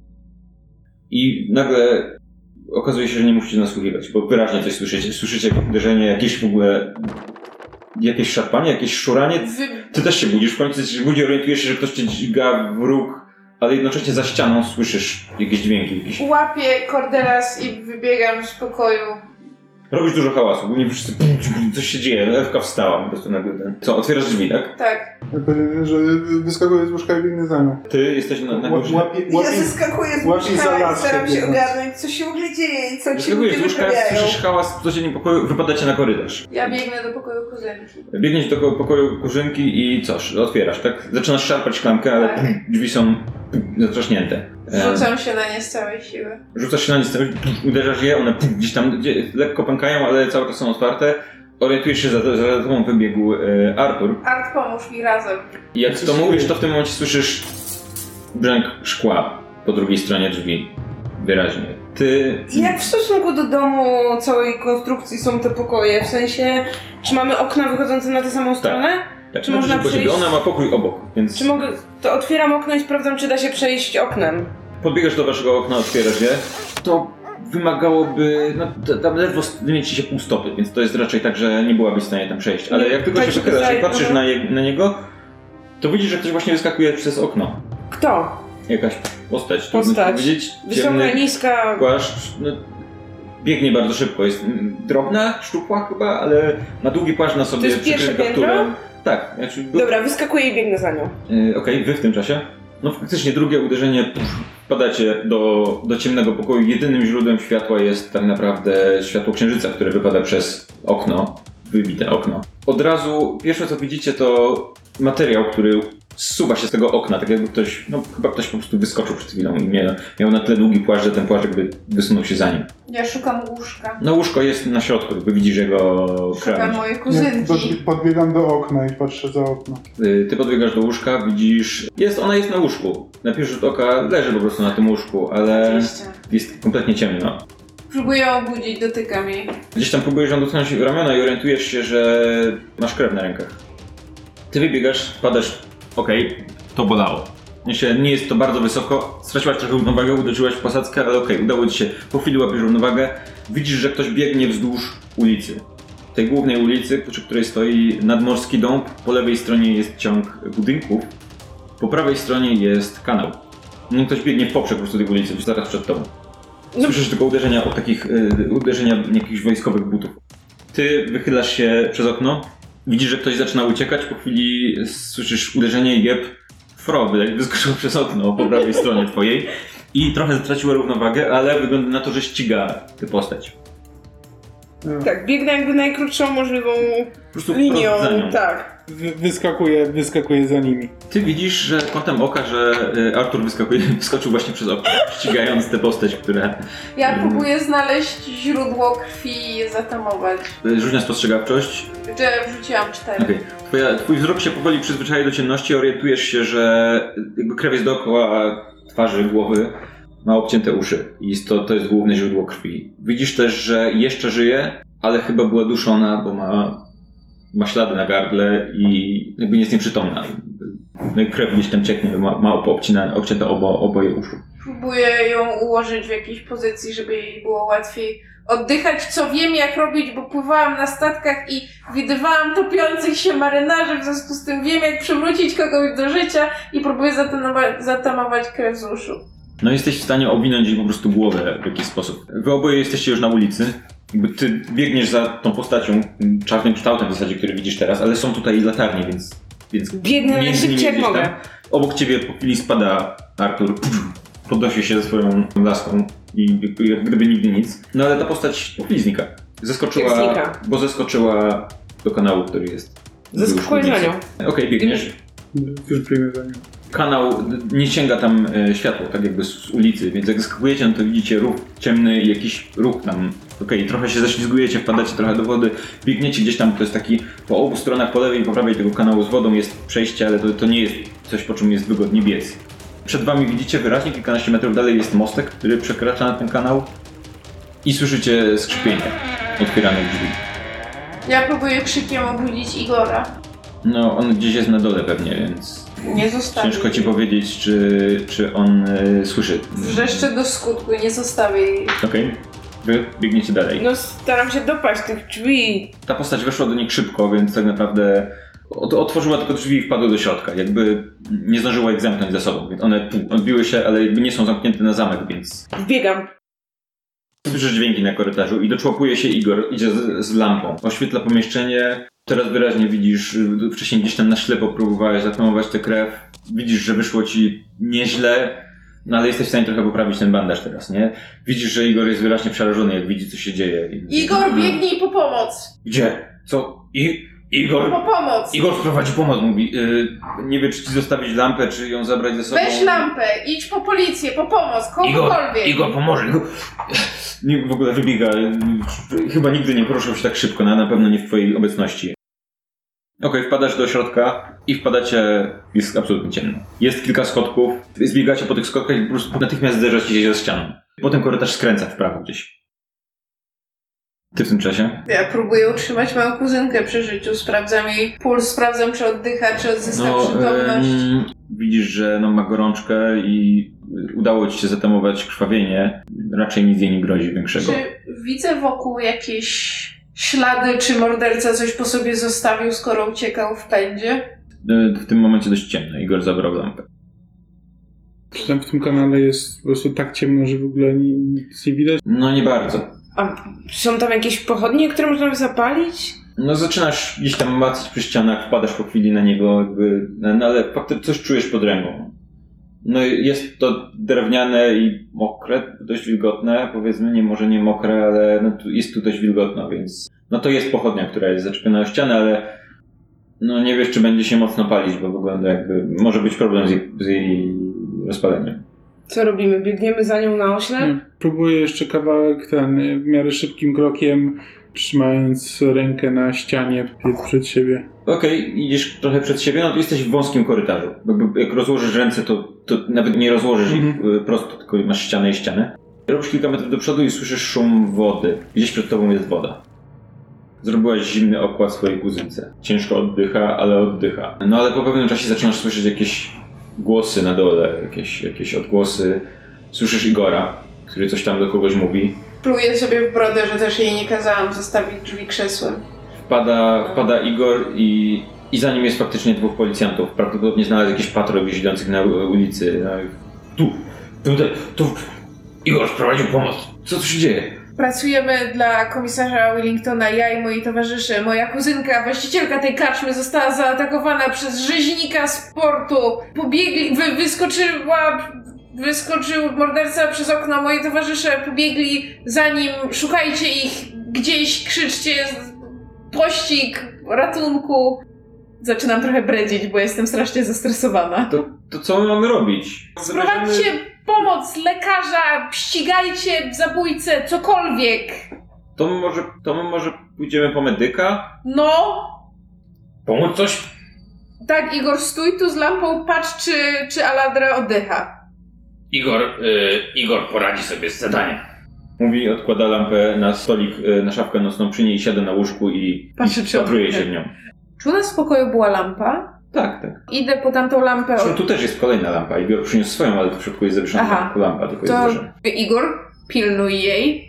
Speaker 1: I nagle okazuje się, że nie musicie nasłuchiwać, bo wyraźnie coś słyszycie. Słyszycie uderzenie, jakieś w ogóle... Jakieś szarpanie, jakieś szuranie. Ty też się budzisz, w końcu się budzi, orientujesz się, że ktoś cię dźga w róg, ale jednocześnie za ścianą słyszysz jakieś dźwięki. Jakieś...
Speaker 2: Łapię kordelas i wybiegam z pokoju.
Speaker 1: Robisz dużo hałasu, bo nie wszyscy... Coś się dzieje, elfka wstała po prostu nagle. Ten... Co, otwierasz drzwi, tak?
Speaker 2: Tak.
Speaker 3: Ja że wyskakuję z łóżka i biegnę za nią.
Speaker 1: Ty jesteś na, na górze.
Speaker 3: Łapie, łapie,
Speaker 4: Ja zeskakuję z łóżka i staram się ogarnąć, co się w ogóle dzieje i co ci ludzie
Speaker 1: z łóżka,
Speaker 4: wyprawiają.
Speaker 1: słyszysz hałas w sąsiednim pokoju, wypadacie na korytarz.
Speaker 2: Ja biegnę do pokoju kuzynki.
Speaker 1: Biegniesz do pokoju kurzynki i co, otwierasz, tak? Zaczynasz szarpać klamkę, ale
Speaker 2: Tak.
Speaker 1: drzwi są zatrzaśnięte.
Speaker 2: Rzucam się na nie z całej siły.
Speaker 1: Rzucasz się na nie, uderzasz je, one gdzieś tam gdzie, lekko pękają, ale cały czas są otwarte. Orientujesz się, że za, za tobą wybiegł e, Artur.
Speaker 2: Art, pomóż mi razem.
Speaker 1: I jak to mówisz, to w tym momencie słyszysz brzęk szkła po drugiej stronie drzwi. Wyraźnie. Ty...
Speaker 4: Jak w stosunku do domu całej konstrukcji są te pokoje? W sensie, czy mamy okna wychodzące na tę samą stronę?
Speaker 1: Tak,
Speaker 4: Czy
Speaker 1: no,
Speaker 4: można
Speaker 1: po siebie.
Speaker 4: przejść-
Speaker 1: Ona ma pokój obok, więc...
Speaker 4: Czy mogę... To otwieram okno i sprawdzam, czy da się przejść oknem.
Speaker 1: Podbiegasz do waszego okna, otwierasz je. To wymagałoby... No, t- tam ledwo zmienić ci się pół stopy, więc to jest raczej tak, że nie byłabyś w stanie tam przejść. Ale jak tylko
Speaker 4: Tak
Speaker 1: się
Speaker 4: się
Speaker 1: wychylasz i
Speaker 4: wydaje,
Speaker 1: patrzysz
Speaker 4: aha.
Speaker 1: na, je, na niego, to widzisz, że ktoś właśnie wyskakuje przez okno.
Speaker 4: Kto?
Speaker 1: Jakaś postać, trudno
Speaker 4: Postać.
Speaker 1: powiedzieć.
Speaker 4: Wysoka,
Speaker 1: Ciemny
Speaker 4: niska...
Speaker 1: płaszcz. No, biegnie bardzo szybko. Jest mm, drobna, szczupła chyba, ale ma długi płaszcz na sobie.
Speaker 4: To jest pierwsze
Speaker 1: przykryty
Speaker 4: piętro?
Speaker 1: kapturem. Tak. Znaczy,
Speaker 4: Dobra, wyskakuję i biegnę za nią.
Speaker 1: Yy, Okej, okay, wy w tym czasie. No faktycznie drugie uderzenie pff, Wpadacie do, do ciemnego pokoju. Jedynym źródłem światła jest tak naprawdę światło księżyca, które wypada przez okno, wybite okno. Od razu pierwsze co widzicie to materiał, który zsuwa się z tego okna, tak jakby ktoś, no chyba ktoś po prostu wyskoczył przed chwilą i miał, miał na tle długi płaszcz, że ten płaszcz jakby wysunął się za nim.
Speaker 2: Ja szukam łóżka.
Speaker 1: No łóżko jest na środku, jakby widzisz jego
Speaker 2: Szukam
Speaker 1: krawędź.
Speaker 2: mojej
Speaker 3: Ja
Speaker 2: kuzynki.
Speaker 3: pod- podbiegam do okna i patrzę za okno.
Speaker 1: Y, Ty podbiegasz do łóżka, widzisz, jest, ona jest na łóżku. Na pierwszy rzut oka leży po prostu na tym łóżku, ale
Speaker 2: Oczywiście.
Speaker 1: jest kompletnie ciemno.
Speaker 2: Próbuję ją obudzić, dotykam jej.
Speaker 1: Gdzieś tam próbujesz ją dotknąć ramiona i orientujesz się, że masz krew na rękach. Ty wybiegasz, padasz, okej, to bolało. Myślę, nie jest to bardzo wysoko, straciłaś trochę równowagę, uderzyłaś w posadzkę, ale okej, udało ci się, po chwili łapiesz równowagę. Widzisz, że ktoś biegnie wzdłuż ulicy. Tej głównej ulicy, przy której stoi nadmorski dąb, po lewej stronie jest ciąg budynków, po prawej stronie jest kanał. No, ktoś biegnie w poprzek po prostu tej ulicy, zaraz przed tobą. Słyszysz tylko uderzenia od takich, y, uderzenia jakichś wojskowych butów. Ty wychylasz się przez okno, widzisz, że ktoś zaczyna uciekać, po chwili słyszysz uderzenie i jeb, Froby wyskoczył przez okno po prawej stronie twojej i trochę straciła równowagę, ale wygląda na to, że ściga tę postać.
Speaker 4: Tak, biegnę jakby najkrótszą możliwą
Speaker 1: Po prostu
Speaker 4: linią,
Speaker 1: wprost za nią.
Speaker 4: tak.
Speaker 3: Wy- Wyskakuję, wyskakuję za nimi.
Speaker 1: Ty widzisz, że kątem oka, że y, Artur wyskakuje, wyskoczył właśnie przez okno, ścigając tę postać, która...
Speaker 2: Ja próbuję znaleźć źródło krwi i je zatamować.
Speaker 1: y, Rzuć na spostrzegawczość.
Speaker 2: Że wrzuciłam cztery.
Speaker 1: Okay. Twoja, twój wzrok się powoli przyzwyczaja do ciemności, orientujesz się, że jakby krew jest dookoła twarzy, głowy, ma obcięte uszy i jest to, to jest główne źródło krwi. Widzisz też, że jeszcze żyje, ale chyba była duszona, bo ma, ma ślady na gardle i jakby nie jest nieprzytomna. No i krew gdzieś tam cieknie, ma, ma obcinane, obcięte obo, oboje uszu.
Speaker 2: Próbuję ją ułożyć w jakiejś pozycji, żeby jej było łatwiej oddychać, co wiem jak robić, bo pływałam na statkach i widywałam topiących się marynarzy, w związku z tym wiem jak przywrócić kogoś do życia i próbuję zatamować, zatamować krew z uszu.
Speaker 1: No jesteś w stanie owinąć jej po prostu głowę w jakiś sposób. Wy oboje jesteście już na ulicy. Jakby ty biegniesz za tą postacią, czarnym kształtem w zasadzie, który widzisz teraz, ale są tutaj latarnie, więc... więc
Speaker 4: Biegnę
Speaker 1: między
Speaker 4: najszybciej
Speaker 1: nimi
Speaker 4: jak
Speaker 1: gdzieś
Speaker 4: mogę.
Speaker 1: tam. Obok ciebie po chwili spada Artur, podnosi się ze swoją laską i jak gdyby nigdy nic. No ale ta postać po chwili znika. Zeskoczyła,
Speaker 4: Jak znika?
Speaker 1: bo zeskoczyła do kanału, który jest...
Speaker 4: Zeskakuję
Speaker 1: wzdłuż
Speaker 4: za
Speaker 1: ulicy.
Speaker 4: nią.
Speaker 1: Okej, biegniesz.
Speaker 3: Już biegnę za nią.
Speaker 1: Kanał nie sięga tam e, światło, tak jakby z ulicy, więc jak skakujecie, no to widzicie ruch ciemny i jakiś ruch tam. Okej, okay, trochę się ześlizgujecie, wpadacie trochę do wody, biegniecie gdzieś tam, to jest taki po obu stronach, po lewej i po prawej tego kanału z wodą jest przejście, ale to, to nie jest coś, po czym jest wygodnie biec. Przed wami widzicie wyraźnie, kilkanaście metrów dalej jest mostek, który przekracza na ten kanał i słyszycie skrzypienie otwieranych drzwi.
Speaker 2: Ja próbuję krzykiem obudzić Igora.
Speaker 1: No, on gdzieś jest na dole pewnie, więc
Speaker 2: Nie zostawię.
Speaker 1: ciężko ci powiedzieć, czy, czy on y, słyszy.
Speaker 2: Wrzeszczę do skutku, nie zostawię jej.
Speaker 1: Okej, okay. Wy biegniecie dalej.
Speaker 4: No staram się dopaść tych drzwi.
Speaker 1: Ta postać weszła do nich szybko, więc tak naprawdę od, otworzyła tylko drzwi i wpadła do środka. Jakby nie zdążyła ich zamknąć za sobą, więc one odbiły się, ale jakby nie są zamknięte na zamek, więc...
Speaker 4: Wbiegam.
Speaker 1: Słyszysz dźwięki na korytarzu i doczłapuje się Igor, idzie z, z lampą. Oświetla pomieszczenie, teraz wyraźnie widzisz, wcześniej gdzieś tam na ślepo próbowałeś zatamować tę krew. Widzisz, że wyszło ci nieźle, no ale jesteś w stanie trochę poprawić ten bandaż teraz, nie? Widzisz, że Igor jest wyraźnie przerażony, jak widzi, co się dzieje.
Speaker 2: Igor, biegnij po pomoc!
Speaker 1: Gdzie? Co? I... Igor...
Speaker 2: Po pomoc!
Speaker 1: Igor sprowadzi pomoc, mówi. Yy, nie wie, czy ci zostawić lampę, czy ją zabrać ze sobą.
Speaker 2: Weź lampę, idź po policję, po pomoc, kogokolwiek!
Speaker 1: Igor, Igor pomoże. Igor. Nie, w ogóle wybiega. Chyba nigdy nie poruszał się tak szybko, na, na pewno nie w twojej obecności. Okej, okay, wpadasz do środka i wpadacie, jest absolutnie ciemno. Jest kilka schodków, zbiegacie po tych schodkach i po prostu natychmiast zderzacie się ze ścianą. Potem korytarz skręca w prawo gdzieś. Ty w tym czasie?
Speaker 2: Ja próbuję utrzymać moją kuzynkę przy życiu, sprawdzam jej puls, sprawdzam czy oddycha, czy odzyska
Speaker 1: No,
Speaker 2: przytomność.
Speaker 1: em, widzisz, że no, ma gorączkę i udało ci się zatamować krwawienie. Raczej nic jej nie grozi większego.
Speaker 2: Czy widzę wokół jakieś ślady, czy morderca coś po sobie zostawił, skoro uciekał w pędzie?
Speaker 1: W tym momencie dość ciemno. Igor zabrał lampę.
Speaker 3: Czy tam w tym kanale jest po prostu tak ciemno, że w ogóle nic nie widać?
Speaker 1: No nie bardzo.
Speaker 4: A są tam jakieś pochodnie, które można zapalić?
Speaker 1: No zaczynasz gdzieś tam macać przy ścianach, wpadasz po chwili na niego, jakby, no ale faktycznie coś czujesz pod ręką. No jest to drewniane i mokre, dość wilgotne, powiedzmy, nie może nie mokre, ale no tu jest tu dość wilgotno, więc no to jest pochodnia, która jest zaczepiona o ścianę, ale no nie wiesz, czy będzie się mocno palić, bo wygląda jakby, może być problem z jej, z jej rozpaleniem.
Speaker 4: Co robimy? Biegniemy za nią na oślep?
Speaker 3: Nie, próbuję jeszcze kawałek ten w miarę szybkim krokiem, trzymając rękę na ścianie przed siebie.
Speaker 1: Okej, okay, idziesz trochę przed siebie, no to jesteś w wąskim korytarzu. Jakby jak rozłożysz ręce, to, to nawet nie rozłożysz mm-hmm. ich prosto, tylko masz ścianę i ścianę. Robisz kilka metrów do przodu i słyszysz szum wody. Gdzieś przed tobą jest woda. Zrobiłaś zimny okład swojej kuzynce. Ciężko oddycha, ale oddycha. No ale po pewnym czasie zaczynasz słyszeć jakieś głosy na dole, jakieś, jakieś odgłosy. Słyszysz Igora, który coś tam do kogoś mówi.
Speaker 2: Pluję sobie w brodę, że też jej nie kazałam zostawić drzwi krzesłem.
Speaker 1: Wpada, wpada Igor i, i za nim jest faktycznie dwóch policjantów. Prawdopodobnie znalazł jakiś patrol siedzących na ulicy. Tu, tutaj, tu. Igor wprowadził pomoc. Co tu się dzieje?
Speaker 2: Pracujemy dla komisarza Wellingtona, ja i moi towarzysze. Moja kuzynka, właścicielka tej karczmy, została zaatakowana przez rzeźnika z portu. Pobiegli, wy, wyskoczyła, wyskoczył morderca przez okno. Moi towarzysze pobiegli za nim. Szukajcie ich gdzieś, krzyczcie pościg, ratunku. Zaczynam trochę bredzić, bo jestem strasznie zestresowana.
Speaker 1: To, to co my mamy robić?
Speaker 2: Sprowadźcie pomoc, lekarza, ścigajcie zabójcę, cokolwiek.
Speaker 1: To może, to my może pójdziemy po medyka?
Speaker 2: No.
Speaker 1: Pomóc coś?
Speaker 2: Tak, Igor, stój tu z lampą, patrz, czy, czy Aladra oddycha.
Speaker 1: Igor, yy, Igor poradzi sobie z zadaniem. Mówi, odkłada lampę na stolik, yy, na szafkę nocną, przy niej siada na łóżku i patruje się w nią.
Speaker 2: Czy u nas w pokoju była lampa?
Speaker 1: Tak, tak.
Speaker 2: Idę po tamtą lampę.
Speaker 1: Zresztą tu też jest kolejna lampa. Igor przyniósł swoją, ale tu w środku jest zawieszona lampa. Tylko
Speaker 2: to
Speaker 1: jest
Speaker 2: Igor, pilnuj jej.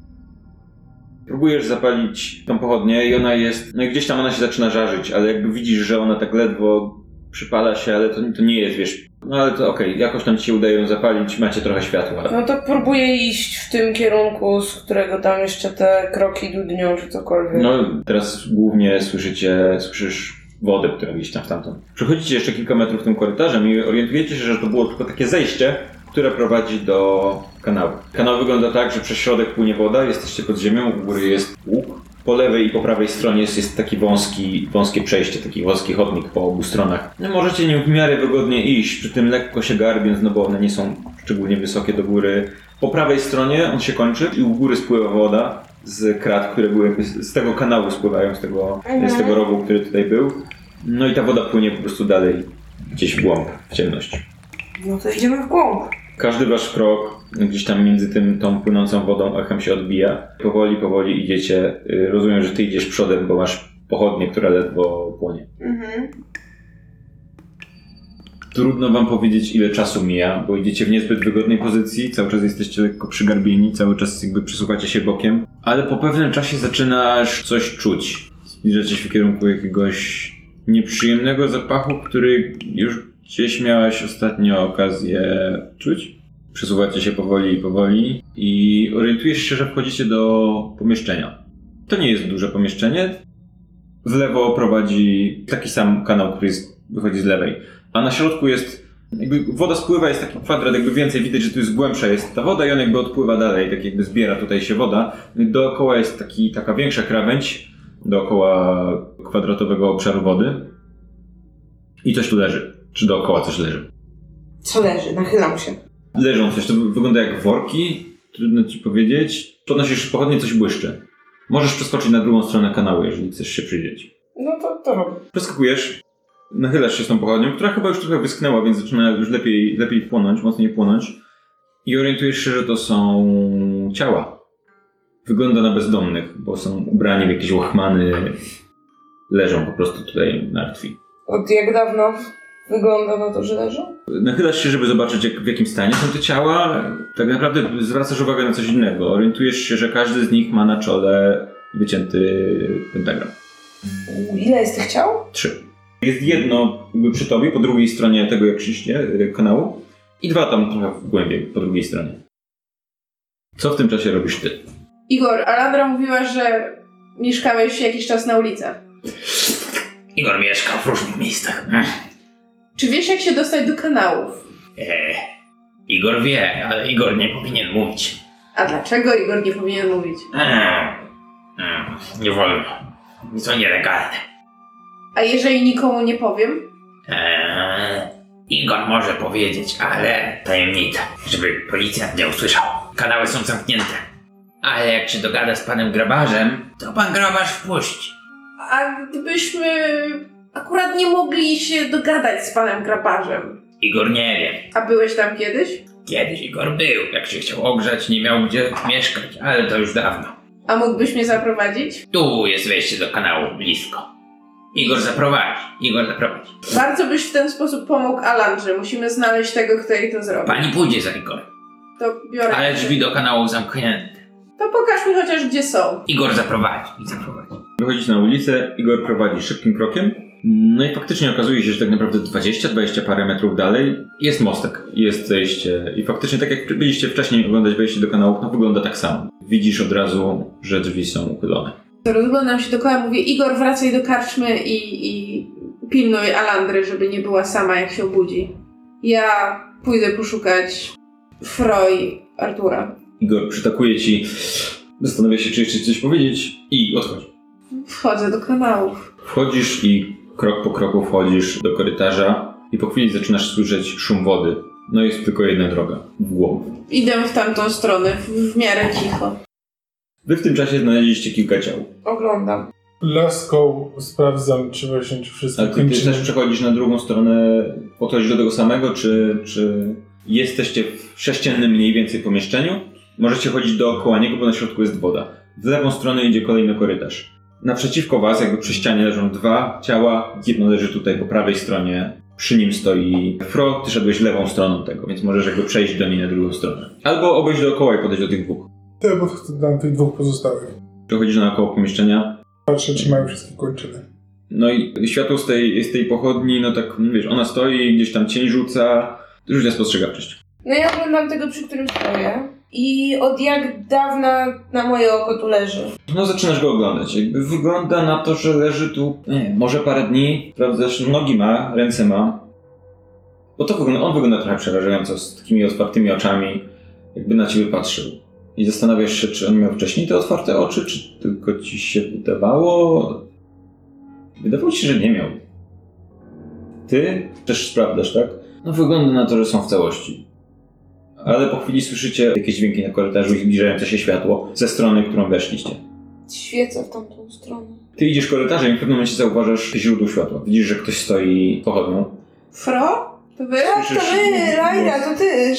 Speaker 1: Próbujesz zapalić tą pochodnię i ona jest... No i gdzieś tam ona się zaczyna żarzyć, ale jakby widzisz, że ona tak ledwo przypala się, ale to, to nie jest, wiesz... No ale to okej, okay. Jakoś tam ci się udaje ją zapalić, macie trochę światła.
Speaker 4: No to próbuję iść w tym kierunku, z którego tam jeszcze te kroki dudnią, czy cokolwiek.
Speaker 1: No teraz głównie słyszycie, słyszysz wodę, która gdzieś tam stamtąd. Przechodzicie jeszcze kilka metrów tym korytarzem i orientujecie się, że to było tylko takie zejście, które prowadzi do kanału. Kanał wygląda tak, że przez środek płynie woda, jesteście pod ziemią, u góry jest łuk. Po lewej i po prawej stronie jest, jest taki wąski, wąskie przejście, taki wąski chodnik po obu stronach. No, możecie nim w miarę wygodnie iść, przy tym lekko się garbiąc, no bo one nie są szczególnie wysokie do góry. Po prawej stronie on się kończy i u góry spływa woda z krat, które były jakby z tego kanału spływają, z tego, mhm. z tego rowu, który tutaj był. No i ta woda płynie po prostu dalej, gdzieś w głąb, w ciemność.
Speaker 4: No to idziemy w głąb.
Speaker 1: Każdy wasz krok gdzieś tam między tym, tą płynącą wodą echem się odbija. Powoli, powoli idziecie. Rozumiem, że ty idziesz przodem, bo masz pochodnię, która ledwo płonie. Mhm. Trudno wam powiedzieć, ile czasu mija, bo idziecie w niezbyt wygodnej pozycji, cały czas jesteście lekko przygarbieni, cały czas jakby przesuwacie się bokiem, ale po pewnym czasie zaczynasz coś czuć. Zbliżacie się w kierunku jakiegoś nieprzyjemnego zapachu, który już gdzieś miałaś ostatnio okazję czuć. Przesuwacie się powoli i powoli i orientujesz się, że wchodzicie do pomieszczenia. To nie jest duże pomieszczenie. W lewo prowadzi taki sam kanał, który jest, wychodzi z lewej. A na środku jest, jakby woda spływa, jest taki kwadrat, jakby więcej widać, że tu jest głębsza jest ta woda i on jakby odpływa dalej, tak jakby zbiera tutaj się woda. Dookoła jest taki, taka większa krawędź, dookoła kwadratowego obszaru wody. I coś tu leży. Czy dookoła coś leży?
Speaker 4: Co leży? Nachylam się.
Speaker 1: Leżą coś, to wygląda jak worki, trudno ci powiedzieć. Podnosisz pochodnie, coś błyszczy. Możesz przeskoczyć na drugą stronę kanału, jeżeli chcesz się przyjrzeć.
Speaker 4: No to, to robię.
Speaker 1: Przeskakujesz, nachylasz się z tą pochodnią, która chyba już trochę wyschnęła, więc zaczyna już lepiej, lepiej płonąć, mocniej płonąć. I orientujesz się, że to są ciała. Wygląda na bezdomnych, bo są ubrani w jakieś łachmany. Leżą po prostu tutaj martwi.
Speaker 4: Od jak dawno wygląda na to, że leżą?
Speaker 1: Nachylasz się, żeby zobaczyć, jak, w jakim stanie są te ciała. Tak naprawdę zwracasz uwagę na coś innego. Orientujesz się, że każdy z nich ma na czole wycięty pentagram.
Speaker 4: Ile jest tych ciał?
Speaker 1: Trzy. Jest jedno jakby przy tobie, po drugiej stronie tego, jak szliście, kanału. I dwa tam trochę głębiej, po drugiej stronie. Co w tym czasie robisz ty?
Speaker 2: Igor, Alandra mówiła, że mieszkałeś jakiś czas na ulicach.
Speaker 1: Igor mieszka w różnych miejscach.
Speaker 2: Czy wiesz, jak się dostać do kanałów?
Speaker 5: Eee, Igor wie, ale Igor nie powinien mówić.
Speaker 2: A dlaczego Igor nie powinien mówić?
Speaker 5: Eee, eee, nie wolno. To nielegalne.
Speaker 2: A jeżeli nikomu nie powiem?
Speaker 5: Eee, Igor może powiedzieć, ale tajemnica, żeby policjant nie usłyszał. Kanały są zamknięte. Ale jak się dogada z panem grabarzem, to pan grabarz wpuści.
Speaker 2: A gdybyśmy akurat nie mogli się dogadać z panem grabarzem?
Speaker 5: Igor nie wie.
Speaker 2: A byłeś tam kiedyś?
Speaker 5: Kiedyś Igor był. Jak się chciał ogrzać, nie miał gdzie mieszkać, ale to już dawno.
Speaker 2: A mógłbyś mnie zaprowadzić?
Speaker 5: Tu jest wejście do kanału, blisko. Igor zaprowadzi. Igor zaprowadzi.
Speaker 2: Bardzo byś w ten sposób pomógł Alandrze. Musimy znaleźć tego, kto jej to zrobi.
Speaker 5: Pani pójdzie za Igorem.
Speaker 2: To biorę.
Speaker 5: Ale drzwi do kanału zamknięte.
Speaker 2: To pokaż mi chociaż, gdzie są.
Speaker 5: Igor zaprowadzi. I zaprowadzi.
Speaker 1: Wychodzisz na ulicę, Igor prowadzi szybkim krokiem. No i faktycznie okazuje się, że tak naprawdę dwadzieścia dwadzieścia parę metrów dalej jest mostek, jest zejście i faktycznie tak jak byliście wcześniej oglądać wejście do kanału, no wygląda tak samo. Widzisz od razu, że drzwi są uchylone.
Speaker 2: To rozglądam się dookoła, mówię: Igor, wracaj do karczmy i, i pilnuj Alandry, żeby nie była sama, jak się obudzi. Ja pójdę poszukać Fro i Artura.
Speaker 1: Igor przytakuje ci, zastanawia się, czy jeszcze coś powiedzieć i odchodzi.
Speaker 2: Wchodzę do kanałów.
Speaker 1: Wchodzisz i krok po kroku wchodzisz do korytarza i po chwili zaczynasz słyszeć szum wody. No jest tylko jedna droga, w głąb.
Speaker 2: Idę w tamtą stronę, w, w miarę cicho.
Speaker 1: Wy w tym czasie znaleźliście kilka ciał.
Speaker 2: Oglądam.
Speaker 3: Laską sprawdzam, czy właśnie czy wszystko
Speaker 1: Ale ty, ty też przechodzisz na drugą stronę, podchodzisz do tego samego, czy, czy jesteście w sześciennym mniej więcej pomieszczeniu? Możecie chodzić dookoła niego, bo na środku jest woda. W lewą stronę idzie kolejny korytarz. Naprzeciwko was, jakby przy ścianie, leżą dwa ciała. Jedno leży tutaj po prawej stronie. Przy nim stoi Fro. Ty szedłeś lewą stroną tego, więc możesz jakby przejść do niej na drugą stronę. Albo obejść dookoła i podejść do tych dwóch.
Speaker 3: To ja podchodzę do tych dwóch pozostałych.
Speaker 1: Przechodzisz naokoło pomieszczenia.
Speaker 3: Patrzę, czy mają wszystkie kończyny.
Speaker 1: No i światło z tej, z tej pochodni, no tak, wiesz, ona stoi, gdzieś tam cień rzuca. Rzuć na spostrzegawczość.
Speaker 4: No ja oglądam tego, przy którym stoję. I od jak dawna na moje oko tu leży?
Speaker 1: No zaczynasz go oglądać. Jakby wygląda na to, że leży tu, nie, może parę dni. Sprawdzasz, nogi ma, ręce ma. Bo to wygląda, on wygląda trochę przerażająco, z takimi otwartymi oczami. Jakby na ciebie patrzył. I zastanawiasz się, czy on miał wcześniej te otwarte oczy, czy tylko ci się wydawało. Wydawało ci się, że nie miał. Ty też sprawdzasz, tak? No wygląda na to, że są w całości. Ale po chwili słyszycie jakieś dźwięki na korytarzu i zbliżające się światło ze strony, którą weszliście.
Speaker 4: Świecę w tamtą stronę.
Speaker 1: Ty idziesz korytarzem i w pewnym momencie zauważasz źródło światła. Widzisz, że ktoś stoi pochodnią.
Speaker 2: Fro? To wy?
Speaker 4: Tak, to my, Raira, to ty.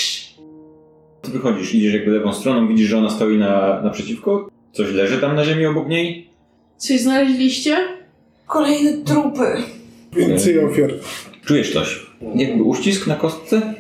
Speaker 1: Ty wychodzisz, idziesz jakby lewą stroną, widzisz, że ona stoi na, naprzeciwko. Coś leży tam na ziemi obok niej.
Speaker 2: Coś znaleźliście?
Speaker 4: Kolejne trupy.
Speaker 3: Więcej ofiar.
Speaker 1: Czujesz coś. Jakby uścisk na kostce.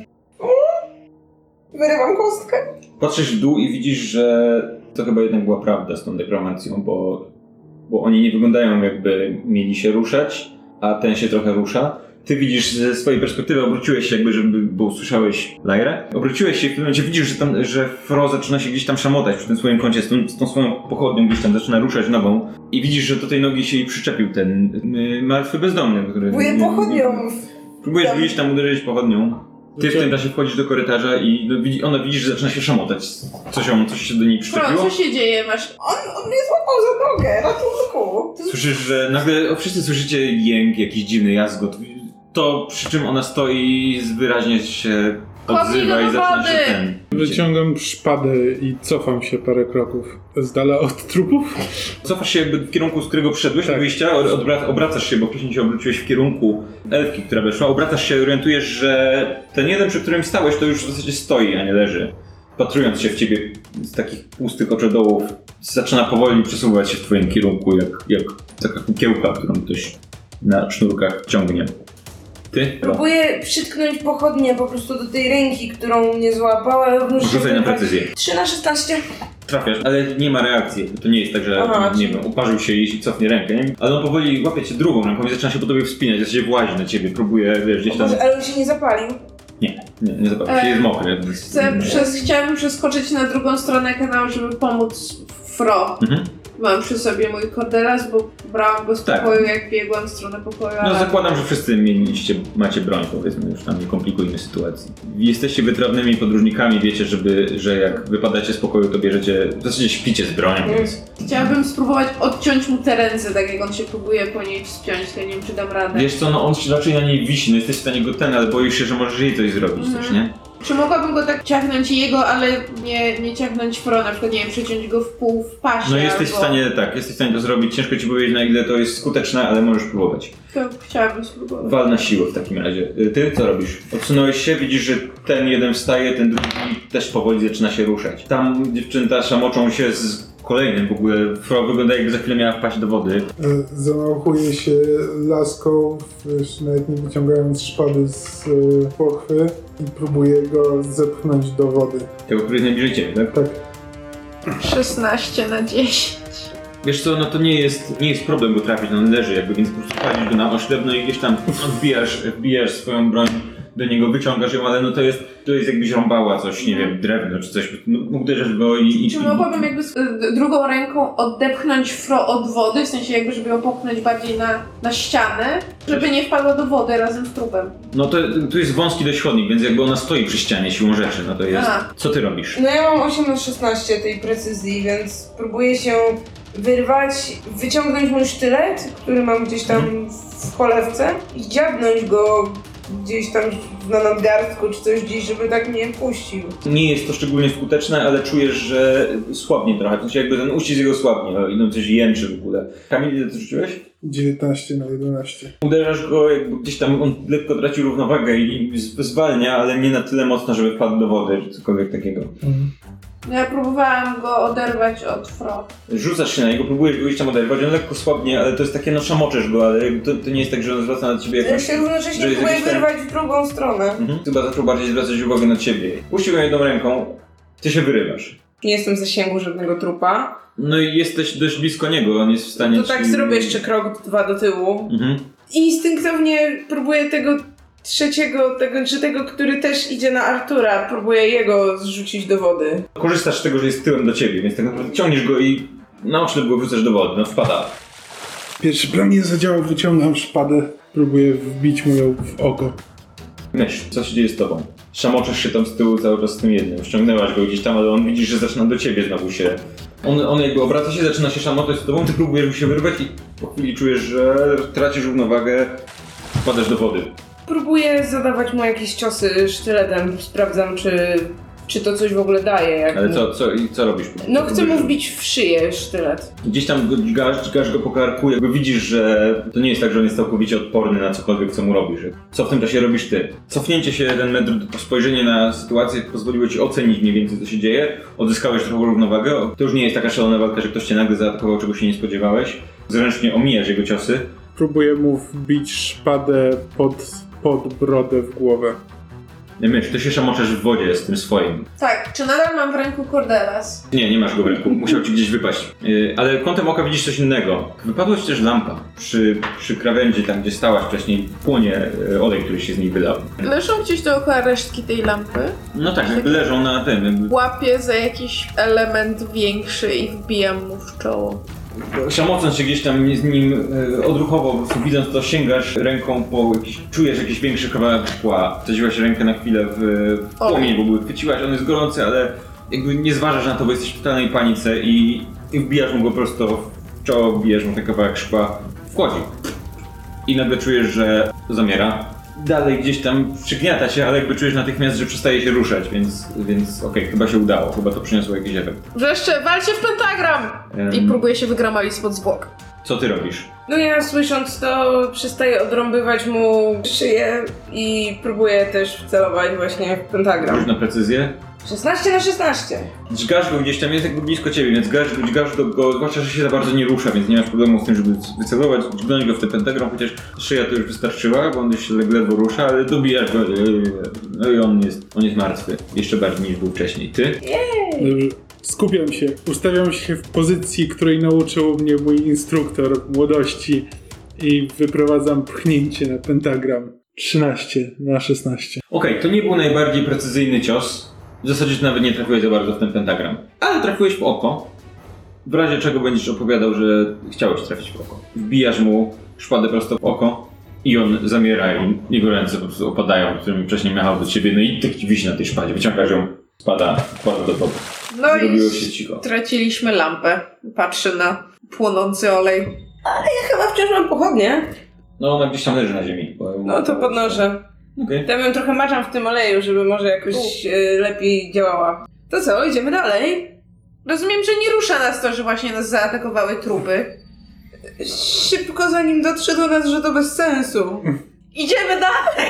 Speaker 4: Wyrywam kostkę.
Speaker 1: Patrzysz w dół i widzisz, że to chyba jednak była prawda z tą dekromacją, bo, bo oni nie wyglądają jakby mieli się ruszać, a ten się trochę rusza. Ty widzisz ze swojej perspektywy, obróciłeś się jakby, żeby, bo usłyszałeś Lairę. Obróciłeś się i w pewnym momencie widzisz, że, tam, że Fro zaczyna się gdzieś tam szamotać przy tym swoim kącie, z tą, z tą swoją pochodnią gdzieś tam zaczyna ruszać nogą. I widzisz, że do tej nogi się jej przyczepił ten y, martwy bezdomny, który...
Speaker 4: Próbuję pochodnią.
Speaker 1: Próbujesz gdzieś tam uderzyć pochodnią. Ty w tym czasie wchodzisz do korytarza i no, widzi, ona widzisz, że zaczyna się szamotać. Coś, ją, coś się do niej
Speaker 2: Fro,
Speaker 1: przyczepiło.
Speaker 2: co się dzieje? Masz...
Speaker 4: On, on mnie złapał za nogę, ratunku.
Speaker 1: Słyszysz, że nagle o, wszyscy słyszycie jęk, jakiś dziwny jazgot. To przy czym ona stoi wyraźnie się odzywa i zaczyna się ten...
Speaker 3: Wyciągam szpadę i cofam się parę kroków. Z dala od trupów?
Speaker 1: Cofasz się jakby w kierunku, z którego przyszedłeś do
Speaker 3: Tak.
Speaker 1: wyjścia, odwrac- obracasz się, bo wcześniej się obróciłeś w kierunku elfki, która weszła. Obracasz się i orientujesz, że ten jeden, przy którym stałeś, to już w zasadzie stoi, a nie leży. Patrując się w ciebie z takich pustych oczodołów, zaczyna powoli przesuwać się w twoim kierunku, jak, jak taka kukiełka, którą ktoś na sznurkach ciągnie. Ty?
Speaker 4: Próbuję przytknąć pochodnię po prostu do tej ręki, którą mnie złapał, ale równocześnie...
Speaker 1: Rzucaj na precyzję.
Speaker 4: trzy na szesnaście.
Speaker 1: Trafiasz, ale nie ma reakcji. To nie jest tak, że
Speaker 4: Aha,
Speaker 1: nie
Speaker 4: czyli-
Speaker 1: wiem, uparzył się i cofnie rękę, nie? Ale on powoli łapie cię drugą ręką i zaczyna się po tobie wspinać, w zasadzie włazi na ciebie, próbuje, wiesz, gdzieś tam...
Speaker 4: Boże, ale on się nie zapalił.
Speaker 1: Nie, nie, nie zobaczysz, się
Speaker 2: E,
Speaker 1: jest mokry.
Speaker 2: Chcę, przez, chciałabym przeskoczyć na drugą stronę kanału, żeby pomóc Fro.
Speaker 1: Mhm.
Speaker 2: mam przy sobie mój kordelas, bo brałam go z
Speaker 1: Tak.
Speaker 2: pokoju, jak biegłam w stronę pokoju.
Speaker 1: No
Speaker 2: ale...
Speaker 1: zakładam, że wszyscy mieliście, macie broń, powiedzmy, już tam nie komplikujmy sytuacji. Jesteście wytrawnymi podróżnikami, wiecie, żeby, że jak wypadacie z pokoju, to bierzecie, w zasadzie śpicie z bronią, więc...
Speaker 2: Chciałabym spróbować odciąć mu te ręce, tak jak on się próbuje po niej wspiąć, to nie wiem, czy dam radę.
Speaker 1: Wiesz co, no on się raczej na niej wisi, no jesteś w stanie go ten, ale boisz się, że możesz jej coś zrobić
Speaker 2: Mhm.
Speaker 1: też, nie?
Speaker 2: Czy mogłabym go tak ciachnąć jego, ale nie, nie ciachnąć fro, na przykład, nie wiem, przeciąć go w pół w pasie,
Speaker 1: No jesteś
Speaker 2: albo...
Speaker 1: w stanie, tak, jesteś w stanie to zrobić, ciężko ci powiedzieć, na ile to jest skuteczne, ale możesz próbować.
Speaker 2: To chciałabym spróbować.
Speaker 1: Wal na siłę w takim razie. Ty co robisz? Odsunąłeś się, widzisz, że ten jeden wstaje, ten drugi też powoli zaczyna się ruszać. Tam dziewczęta szamoczą się z kolejnym w ogóle. Fro wygląda, jakby za chwilę miała wpaść do wody.
Speaker 3: Zamachuje się laską, wiesz, nawet nie wyciągając szpady z y, pochwy i próbuje go zepchnąć do wody.
Speaker 1: Tego, który jest najbliżej ciebie, tak?
Speaker 3: Tak.
Speaker 2: szesnaście na dziesięć.
Speaker 1: Wiesz co, no to nie jest, nie jest problem go trafić, no on leży jakby, więc po prostu wchodzisz go na oślep, no i gdzieś tam wbijasz, wbijasz swoją broń do niego, wyciągasz ją, ale no to jest, to jest jakbyś rąbała coś, nie wiem, drewno czy coś, no, uderzasz go i... i
Speaker 2: Czy mogłabym jakby z, y, drugą ręką odepchnąć fro od wody, w sensie jakby, żeby ją popchnąć bardziej na, na ścianę, żeby nie wpadła do wody razem z trupem.
Speaker 1: No to, to jest wąski dość chodnik, więc jakby ona stoi przy ścianie siłą rzeczy, no to jest...
Speaker 2: Aha.
Speaker 1: Co ty robisz?
Speaker 4: No ja mam osiem na szesnaście tej precyzji, więc próbuję się wyrwać, wyciągnąć mój sztylet, który mam gdzieś tam w cholewce i dziabnąć go gdzieś tam na nadgarstku czy coś gdzieś, żeby tak mnie puścił.
Speaker 1: Nie jest to szczególnie skuteczne, ale czujesz, że słabnie trochę, w sensie jakby ten uścisk jego słabnie, no, i no coś jęczy w ogóle. Kamil, ile ty rzuciłeś?
Speaker 3: dziewiętnaście na jedenaście.
Speaker 1: Uderzasz go, jakby gdzieś tam on lekko traci równowagę i z- zwalnia, ale nie na tyle mocno, żeby wpadł do wody, czy cokolwiek takiego.
Speaker 3: Mhm.
Speaker 2: No ja próbowałam go oderwać od fro.
Speaker 1: Rzucasz się na niego, próbujesz go gdzieś tam oderwać, on lekko słabnie, ale to jest takie, no szamoczesz go, ale to, to nie jest tak, że on zwraca na ciebie
Speaker 4: Ja
Speaker 1: jakąś...
Speaker 4: się równocześnie
Speaker 1: że jest
Speaker 4: próbuję
Speaker 1: jakiś ten-
Speaker 4: wyrwać w drugą stronę.
Speaker 1: Mhm. Chyba zaczął bardziej zwracać uwagę na ciebie. Puścił ją jedną ręką, ty się wyrywasz.
Speaker 4: Nie jestem w zasięgu żadnego trupa.
Speaker 1: No i jesteś dość blisko niego, on jest w stanie...
Speaker 4: To tak
Speaker 1: ci-
Speaker 4: zrobię jeszcze krok, dwa do tyłu.
Speaker 1: Mhm.
Speaker 4: Instynktownie próbuję tego trzeciego, tego, czy tego, który też idzie na Artura, próbuję jego zrzucić do wody.
Speaker 1: Korzystasz z tego, że jest tyłem do ciebie, więc tak naprawdę ciągniesz go i na oślep go wrzucasz do wody, no wpada.
Speaker 3: Pierwszy plan nie zadziałał, wyciągam szpadę, próbuję wbić mu ją w oko.
Speaker 1: Myśl, co się dzieje z tobą? Szamoczesz się tam z tyłu cały czas z tym jednym, ściągnęłaś go gdzieś tam, ale on widzi, że zaczyna do ciebie znowu się... On, on jakby obraca się, zaczyna się szamotać z tobą, ty próbujesz mu się wyrwać i po chwili czujesz, że tracisz równowagę, wpadasz do wody.
Speaker 4: Próbuję zadawać mu jakieś ciosy sztyletem, sprawdzam czy, czy to coś w ogóle daje. Jak
Speaker 1: Ale
Speaker 4: mu...
Speaker 1: co, co, i co robisz?
Speaker 4: No
Speaker 1: Co
Speaker 4: chcę
Speaker 1: próbujesz
Speaker 4: mu wbić w szyję sztylet.
Speaker 1: Gdzieś tam go dźgasz, dźgasz go po karku, jakby widzisz, że to nie jest tak, że on jest całkowicie odporny na cokolwiek, co mu robisz. Co w tym czasie robisz ty? Cofnięcie się jeden metr, spojrzenie na sytuację pozwoliło ci ocenić mniej więcej, co się dzieje. Odzyskałeś trochę równowagę. To już nie jest taka szalona walka, że ktoś cię nagle zaatakował, czego się nie spodziewałeś. Zręcznie omijasz jego ciosy.
Speaker 3: Próbuję mu wbić szpadę pod, pod brodę w głowę.
Speaker 1: Myśl, ty się szamoczesz w wodzie z tym swoim.
Speaker 2: Tak, czy nadal mam w ręku kordelas?
Speaker 1: Nie, nie masz go w ręku, musiał ci gdzieś wypaść. Yy, ale kątem oka widzisz coś innego. Wypadła ci też lampa. Przy, przy krawędzi, tam gdzie stałaś wcześniej, płonie yy, olej, który się z niej wylał.
Speaker 2: Leżą gdzieś dookoła resztki tej lampy.
Speaker 1: No tak, jakby leżą na tym. Jakby...
Speaker 2: Łapię za jakiś element większy i wbijam mu w czoło.
Speaker 1: Szamocąc się gdzieś tam z nim e, odruchowo, po prostu widząc to, sięgasz ręką po jakiś, czujesz jakiś większy kawałek szkła. Wsadziłaś rękę na chwilę w, w płomień, bo były chwyciłaś, on jest gorący, ale jakby nie zważasz na to, bo jesteś w totalnej panice i, i wbijasz mu go prosto w czoło, wbijasz mu ten kawałek szkła, wchodzi. I nagle czujesz, że zamiera. Dalej gdzieś tam przygniata się, ale jakby czujesz natychmiast, że przestaje się ruszać, więc, więc okej, okay, chyba się udało, chyba to przyniosło jakiś efekt.
Speaker 2: Wreszcie, walcie w pentagram!
Speaker 1: Um,
Speaker 2: I próbuję się wygramować spod zwłok.
Speaker 1: Co ty robisz?
Speaker 4: No ja słysząc to przestaję odrąbywać mu szyję i próbuję też wcelować właśnie w
Speaker 1: Rzuć
Speaker 4: pentagram.
Speaker 1: na precyzję.
Speaker 4: szesnaście na szesnaście.
Speaker 1: Dźgasz go gdzieś tam, jest jakby blisko ciebie, więc dźgasz go, dźgasz go, go, zwłaszcza, że się za bardzo nie rusza, więc nie masz problemu z tym, żeby wycelować, dźgnąć go w ten pentagram, chociaż szyja to już wystarczyła, bo on się ledwo rusza, ale dobijasz go, no i on jest, on jest martwy, jeszcze bardziej niż był wcześniej. Ty?
Speaker 3: Dobrze. Skupiam się, ustawiam się w pozycji, której nauczył mnie mój instruktor młodości i wyprowadzam pchnięcie na pentagram. trzynaście na szesnaście.
Speaker 1: Okej, okay, to nie był najbardziej precyzyjny cios, w zasadzie to nawet nie trafiłeś za bardzo w ten pentagram, ale trafiłeś w oko W razie czego będziesz opowiadał, że chciałeś trafić w oko. Wbijasz mu szpadę prosto w oko i on zamiera i jego ręce po prostu opadają, którymi wcześniej miał do ciebie, no i ty wisi na tej szpadzie, wyciągasz ją, spada, spada do boku.
Speaker 2: No
Speaker 1: Zrobiło
Speaker 2: i
Speaker 1: się cicho.
Speaker 2: traciliśmy lampę. Patrzę na płonący olej.
Speaker 4: Ale ja chyba wciąż mam pochodnie.
Speaker 1: No ona gdzieś tam leży na ziemi. Bo...
Speaker 4: No to podnoszę.
Speaker 1: Okay.
Speaker 4: Ja bym trochę maczam w tym oleju, żeby może jakoś e, lepiej działała. To co, idziemy dalej?
Speaker 2: Rozumiem, że nie rusza nas to, że właśnie nas zaatakowały trupy.
Speaker 4: Szybko zanim dotrze do nas, że to bez sensu.
Speaker 2: Idziemy dalej!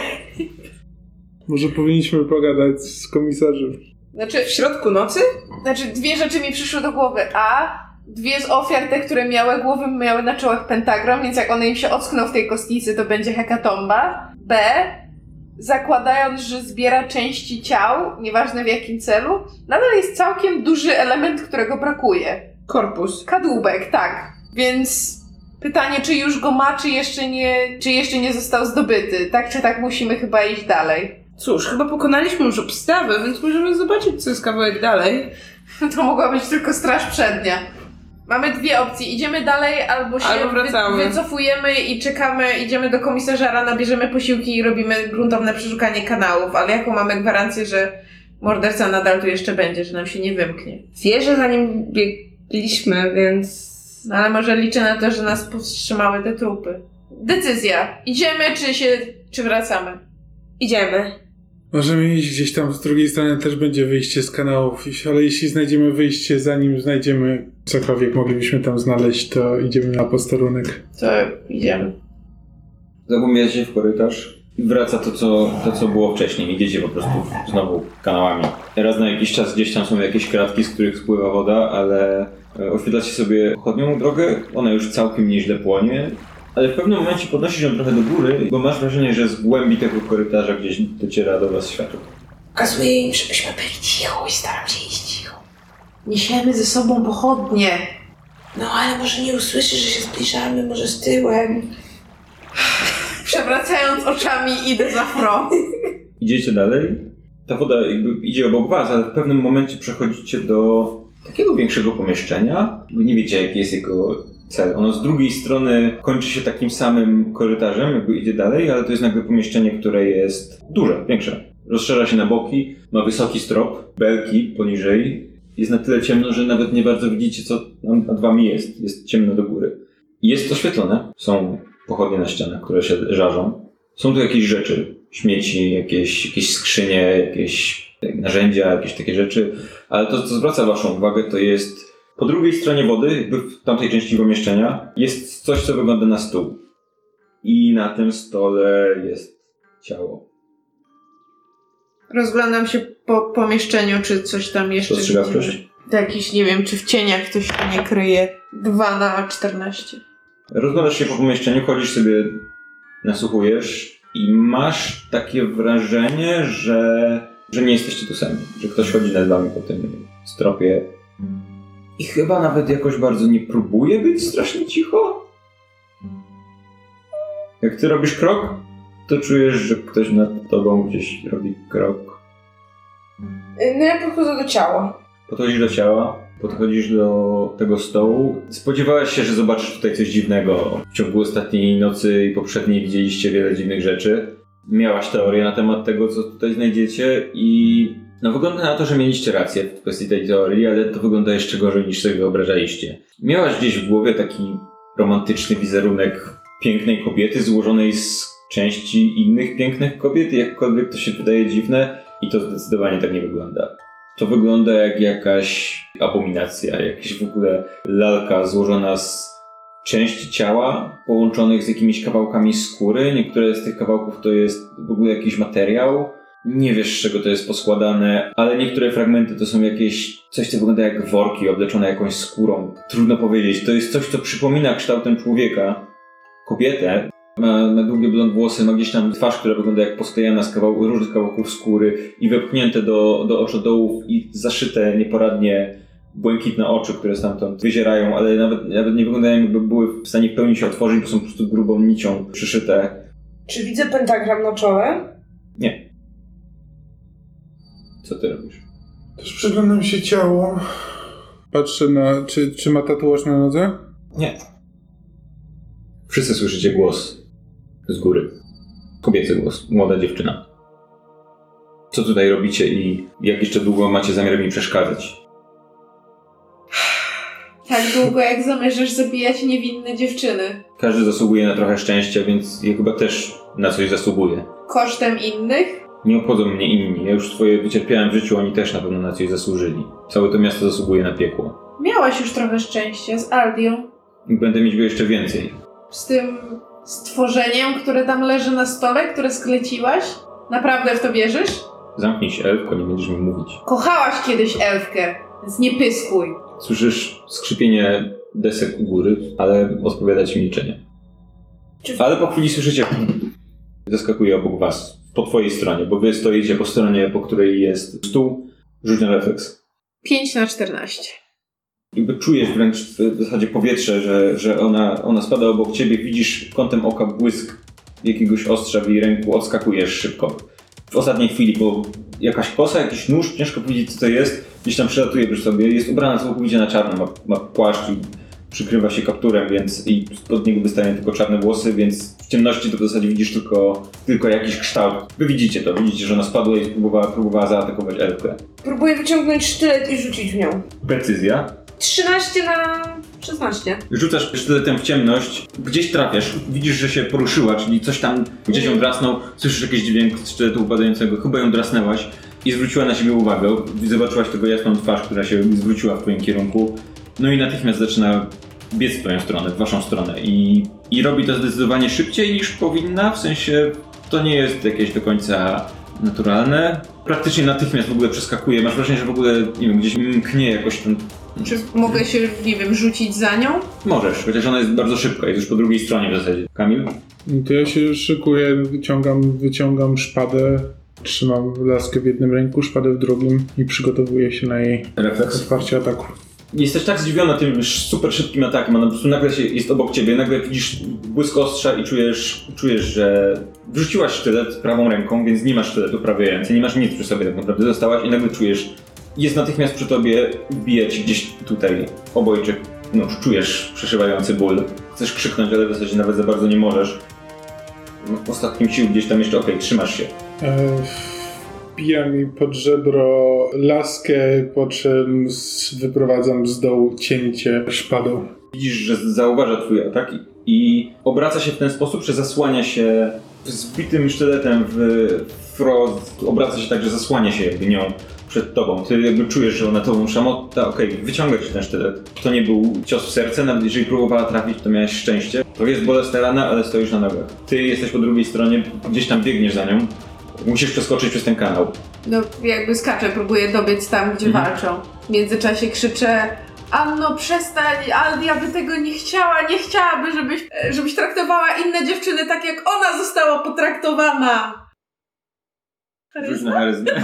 Speaker 3: Może powinniśmy pogadać z komisarzem.
Speaker 2: Znaczy,
Speaker 4: W środku nocy?
Speaker 2: znaczy dwie rzeczy mi przyszły do głowy. A, dwie z ofiar, te, które miały głowy, miały na czołach pentagram, więc jak one im się ockną w tej kostnicy, to będzie hekatomba. B, zakładając, że zbiera części ciał, nieważne w jakim celu, nadal jest całkiem duży element, którego brakuje.
Speaker 4: Korpus.
Speaker 2: Kadłubek, tak. Więc pytanie, czy już go ma, czy jeszcze nie, czy jeszcze nie został zdobyty. Tak czy tak musimy chyba iść dalej.
Speaker 4: Cóż, chyba pokonaliśmy już obstawę, więc możemy zobaczyć, co jest kawałek dalej.
Speaker 2: To mogła być tylko straż przednia. Mamy dwie opcje. Idziemy dalej, albo się
Speaker 4: Albo wracamy.
Speaker 2: wy, wycofujemy i czekamy, idziemy do komisarza, nabierzemy posiłki i robimy gruntowne przeszukanie kanałów. Ale jaką mamy gwarancję, że morderca nadal tu jeszcze będzie, że nam się nie wymknie?
Speaker 4: Wierzę, zanim biegliśmy, więc...
Speaker 2: No ale może liczę na to, że nas powstrzymały te trupy. Decyzja. Idziemy, czy się, czy wracamy?
Speaker 4: Idziemy.
Speaker 3: Możemy iść gdzieś tam z drugiej strony, też będzie wyjście z kanałów, ale jeśli znajdziemy wyjście, zanim znajdziemy cokolwiek moglibyśmy tam znaleźć, to idziemy na posterunek.
Speaker 2: To idziemy.
Speaker 1: Zagłębia się w korytarz i wraca to co, to, co było wcześniej. Idziecie po prostu znowu kanałami. Raz na jakiś czas gdzieś tam są jakieś kratki, z których spływa woda, ale oświetlacie sobie pochodnią drogę. Ona już całkiem nieźle płonie. Ale w pewnym momencie podnosisz ją trochę do góry, bo masz wrażenie, że z głębi tego korytarza gdzieś dociera do was światło.
Speaker 4: Pokazuję im, żebyśmy byli cicho i staram się iść cicho.
Speaker 2: Niesiemy ze sobą pochodnie.
Speaker 4: No ale może nie usłyszy, że się zbliżamy, może z tyłem.
Speaker 2: Przewracając oczami idę za Fro.
Speaker 1: Idziecie dalej. Ta woda jakby idzie obok was, ale w pewnym momencie przechodzicie do takiego większego pomieszczenia. Nie wiecie, jaki jest jego cel. Ono z drugiej strony kończy się takim samym korytarzem, jakby idzie dalej, ale to jest nagle pomieszczenie, które jest duże, większe. Rozszerza się na boki, ma wysoki strop, belki poniżej. Jest na tyle ciemno, że nawet nie bardzo widzicie, co nad wami jest. Jest ciemno do góry. Jest oświetlone. Są pochodnie na ścianach, które się żarzą. Są tu jakieś rzeczy, śmieci, jakieś, jakieś skrzynie, jakieś narzędzia, jakieś takie rzeczy. Ale to, co zwraca waszą uwagę, to jest po drugiej stronie wody, jakby w tamtej części pomieszczenia, jest coś, co wygląda na stół. I na tym stole jest ciało.
Speaker 2: Rozglądam się po pomieszczeniu, czy coś tam jeszcze
Speaker 1: Spostrzegawczość?
Speaker 2: Jakiś, nie wiem, czy w cieniach ktoś tu nie kryje. dwa na czternaście.
Speaker 1: Rozglądasz się po pomieszczeniu, chodzisz sobie, nasłuchujesz i masz takie wrażenie, że, że nie jesteście tu sami. Że ktoś chodzi nad wami po tym stropie. I chyba nawet jakoś bardzo nie próbuje być strasznie cicho. Jak ty robisz krok, to czujesz, że ktoś nad tobą gdzieś robi krok.
Speaker 4: No ja podchodzę do ciała.
Speaker 1: Podchodzisz do ciała, podchodzisz do tego stołu. Spodziewałeś się, że zobaczysz tutaj coś dziwnego. W ciągu ostatniej nocy i poprzedniej widzieliście wiele dziwnych rzeczy. Miałaś teorię na temat tego, co tutaj znajdziecie i no wygląda na to, że mieliście rację w kwestii tej teorii, ale to wygląda jeszcze gorzej niż sobie wyobrażaliście. Miałaś gdzieś w głowie taki romantyczny wizerunek pięknej kobiety złożonej z części innych pięknych kobiet, jakkolwiek to się wydaje dziwne i to zdecydowanie tak nie wygląda. To wygląda jak jakaś abominacja, jakaś w ogóle lalka złożona z części ciała połączonych z jakimiś kawałkami skóry. Niektóre z tych kawałków to jest w ogóle jakiś materiał. Nie wiesz, z czego to jest poskładane, ale niektóre fragmenty to są jakieś coś, co wygląda jak worki obleczone jakąś skórą. Trudno powiedzieć. To jest coś, co przypomina kształtem człowieka. Kobietę. Ma, ma długie blond włosy, ma gdzieś tam twarz, która wygląda jak posklejana z kawałków, różnych kawałków skóry i wepchnięte do, do oczodołów i zaszyte nieporadnie błękitne oczy, które stamtąd wyzierają, ale nawet, nawet nie wyglądają, jakby były w stanie w pełni się otworzyć, bo są po prostu grubą nicią przyszyte.
Speaker 4: Czy widzę pentagram na czole?
Speaker 1: Nie. Co ty robisz?
Speaker 3: Też przyglądam się ciału. Patrzę na... Czy, czy ma tatuaż na nodze?
Speaker 1: Nie. Wszyscy słyszycie głos z góry. Kobiecy głos, młoda dziewczyna. Co tutaj robicie i jak jeszcze długo macie zamiar mi przeszkadzać?
Speaker 2: Tak długo, jak zamierzasz zabijać niewinne dziewczyny.
Speaker 1: Każdy zasługuje na trochę szczęścia, więc ja chyba też na coś zasługuję.
Speaker 2: Kosztem innych?
Speaker 1: Nie obchodzą mnie inni. Ja już swoje wycierpiałem w życiu, oni też na pewno na coś zasłużyli. Całe to miasto zasługuje na piekło.
Speaker 2: Miałaś już trochę szczęścia z Aldią.
Speaker 1: I będę mieć go jeszcze więcej.
Speaker 2: Z tym stworzeniem, które tam leży na stole, które skleciłaś? Naprawdę w to wierzysz?
Speaker 1: Zamknij się, elfko, nie będziesz mi mówić.
Speaker 2: Kochałaś kiedyś elfkę, więc nie pyskuj.
Speaker 1: Słyszysz skrzypienie desek u góry, ale odpowiada ci milczenie.
Speaker 2: Czy...
Speaker 1: Ale po chwili słyszycie... Zaskakuje obok was, po twojej stronie, bo wy stoicie po stronie, po której jest stół. Rzuć na refleks.
Speaker 2: pięć na czternaście.
Speaker 1: Jakby czujesz wręcz w zasadzie powietrze, że, że ona, ona spada obok ciebie, widzisz kątem oka błysk jakiegoś ostrza w jej ręku, odskakujesz szybko. W ostatniej chwili, bo jakaś kosa, jakiś nóż, ciężko powiedzieć co to jest, gdzieś tam przelatuje przy sobie, jest ubrana całkowicie na czarno, ma, ma płaszcz i przykrywa się kapturem, więc i spod niego wystają tylko czarne włosy, więc w ciemności to w zasadzie widzisz tylko, tylko jakiś kształt. Wy widzicie to, widzicie, że ona spadła i próbowała, próbowała zaatakować elfkę.
Speaker 4: Próbuję wyciągnąć sztylet i rzucić w nią.
Speaker 1: Precyzja.
Speaker 4: trzynaście na szesnaście.
Speaker 1: Rzucasz sztyletem w ciemność, gdzieś trafiasz, widzisz, że się poruszyła, czyli coś tam gdzieś ją drasnął, słyszysz jakiś dźwięk sztyletu upadającego, chyba ją drasnęłaś i zwróciła na siebie uwagę. Zobaczyłaś tego jasną twarz, która się zwróciła w twoim kierunku, no i natychmiast zaczyna biec w twoją stronę, w waszą stronę i, i robi to zdecydowanie szybciej niż powinna, w sensie to nie jest jakieś do końca naturalne. Praktycznie natychmiast w ogóle przeskakuje, masz wrażenie, że w ogóle, nie wiem, gdzieś mknie jakoś ten...
Speaker 2: Czy mogę się, nie wiem, rzucić za nią?
Speaker 1: Możesz, chociaż ona jest bardzo szybka, jest już po drugiej stronie w zasadzie. Kamil?
Speaker 3: To ja się szykuję, wyciągam, wyciągam szpadę, trzymam laskę w jednym ręku, szpadę w drugim i przygotowuję się na jej
Speaker 1: Refleks.
Speaker 3: otwarcie ataku.
Speaker 1: Jesteś tak zdziwiona tym super szybkim atakiem, ona po prostu nagle się jest obok ciebie, nagle widzisz błysk ostrza i czujesz, czujesz, że wrzuciłaś sztylet prawą ręką, więc nie masz sztyletu w prawej ręce, nie masz nic przy sobie tak naprawdę, zostałaś i nagle czujesz, jest natychmiast przy tobie, wbija ci gdzieś tutaj obojczyk, no czujesz przeszywający ból, chcesz krzyknąć, ale w zasadzie nawet za bardzo nie możesz. W ostatnim sił gdzieś tam jeszcze, okej, okay, trzymasz się.
Speaker 3: E, wbijam mi pod żebro laskę, po czym z, wyprowadzam z dołu cięcie szpadą.
Speaker 1: Widzisz, że zauważa twój atak i obraca się w ten sposób, że zasłania się zbitym sztyletem w frost, obraca się tak, że zasłania się jakby nią przed tobą. Ty jakby czujesz, że ona tobą szamota, okej, okay, wyciąga ci ten sztylet. To nie był cios w serce, nawet jeżeli próbowała trafić, to miałeś szczęście. To jest bolesna rana, ale stoisz na nogach. Ty jesteś po drugiej stronie, gdzieś tam biegniesz za nią. Musisz przeskoczyć przez ten kanał.
Speaker 2: No jakby skaczę, próbuję dobiec tam, gdzie
Speaker 1: mhm.
Speaker 2: walczą. W międzyczasie krzyczę: Anno, przestań, Aldia by tego nie chciała, nie chciałaby, żebyś, żebyś traktowała inne dziewczyny tak, jak ona została potraktowana.
Speaker 1: Rzuć na charyzmę.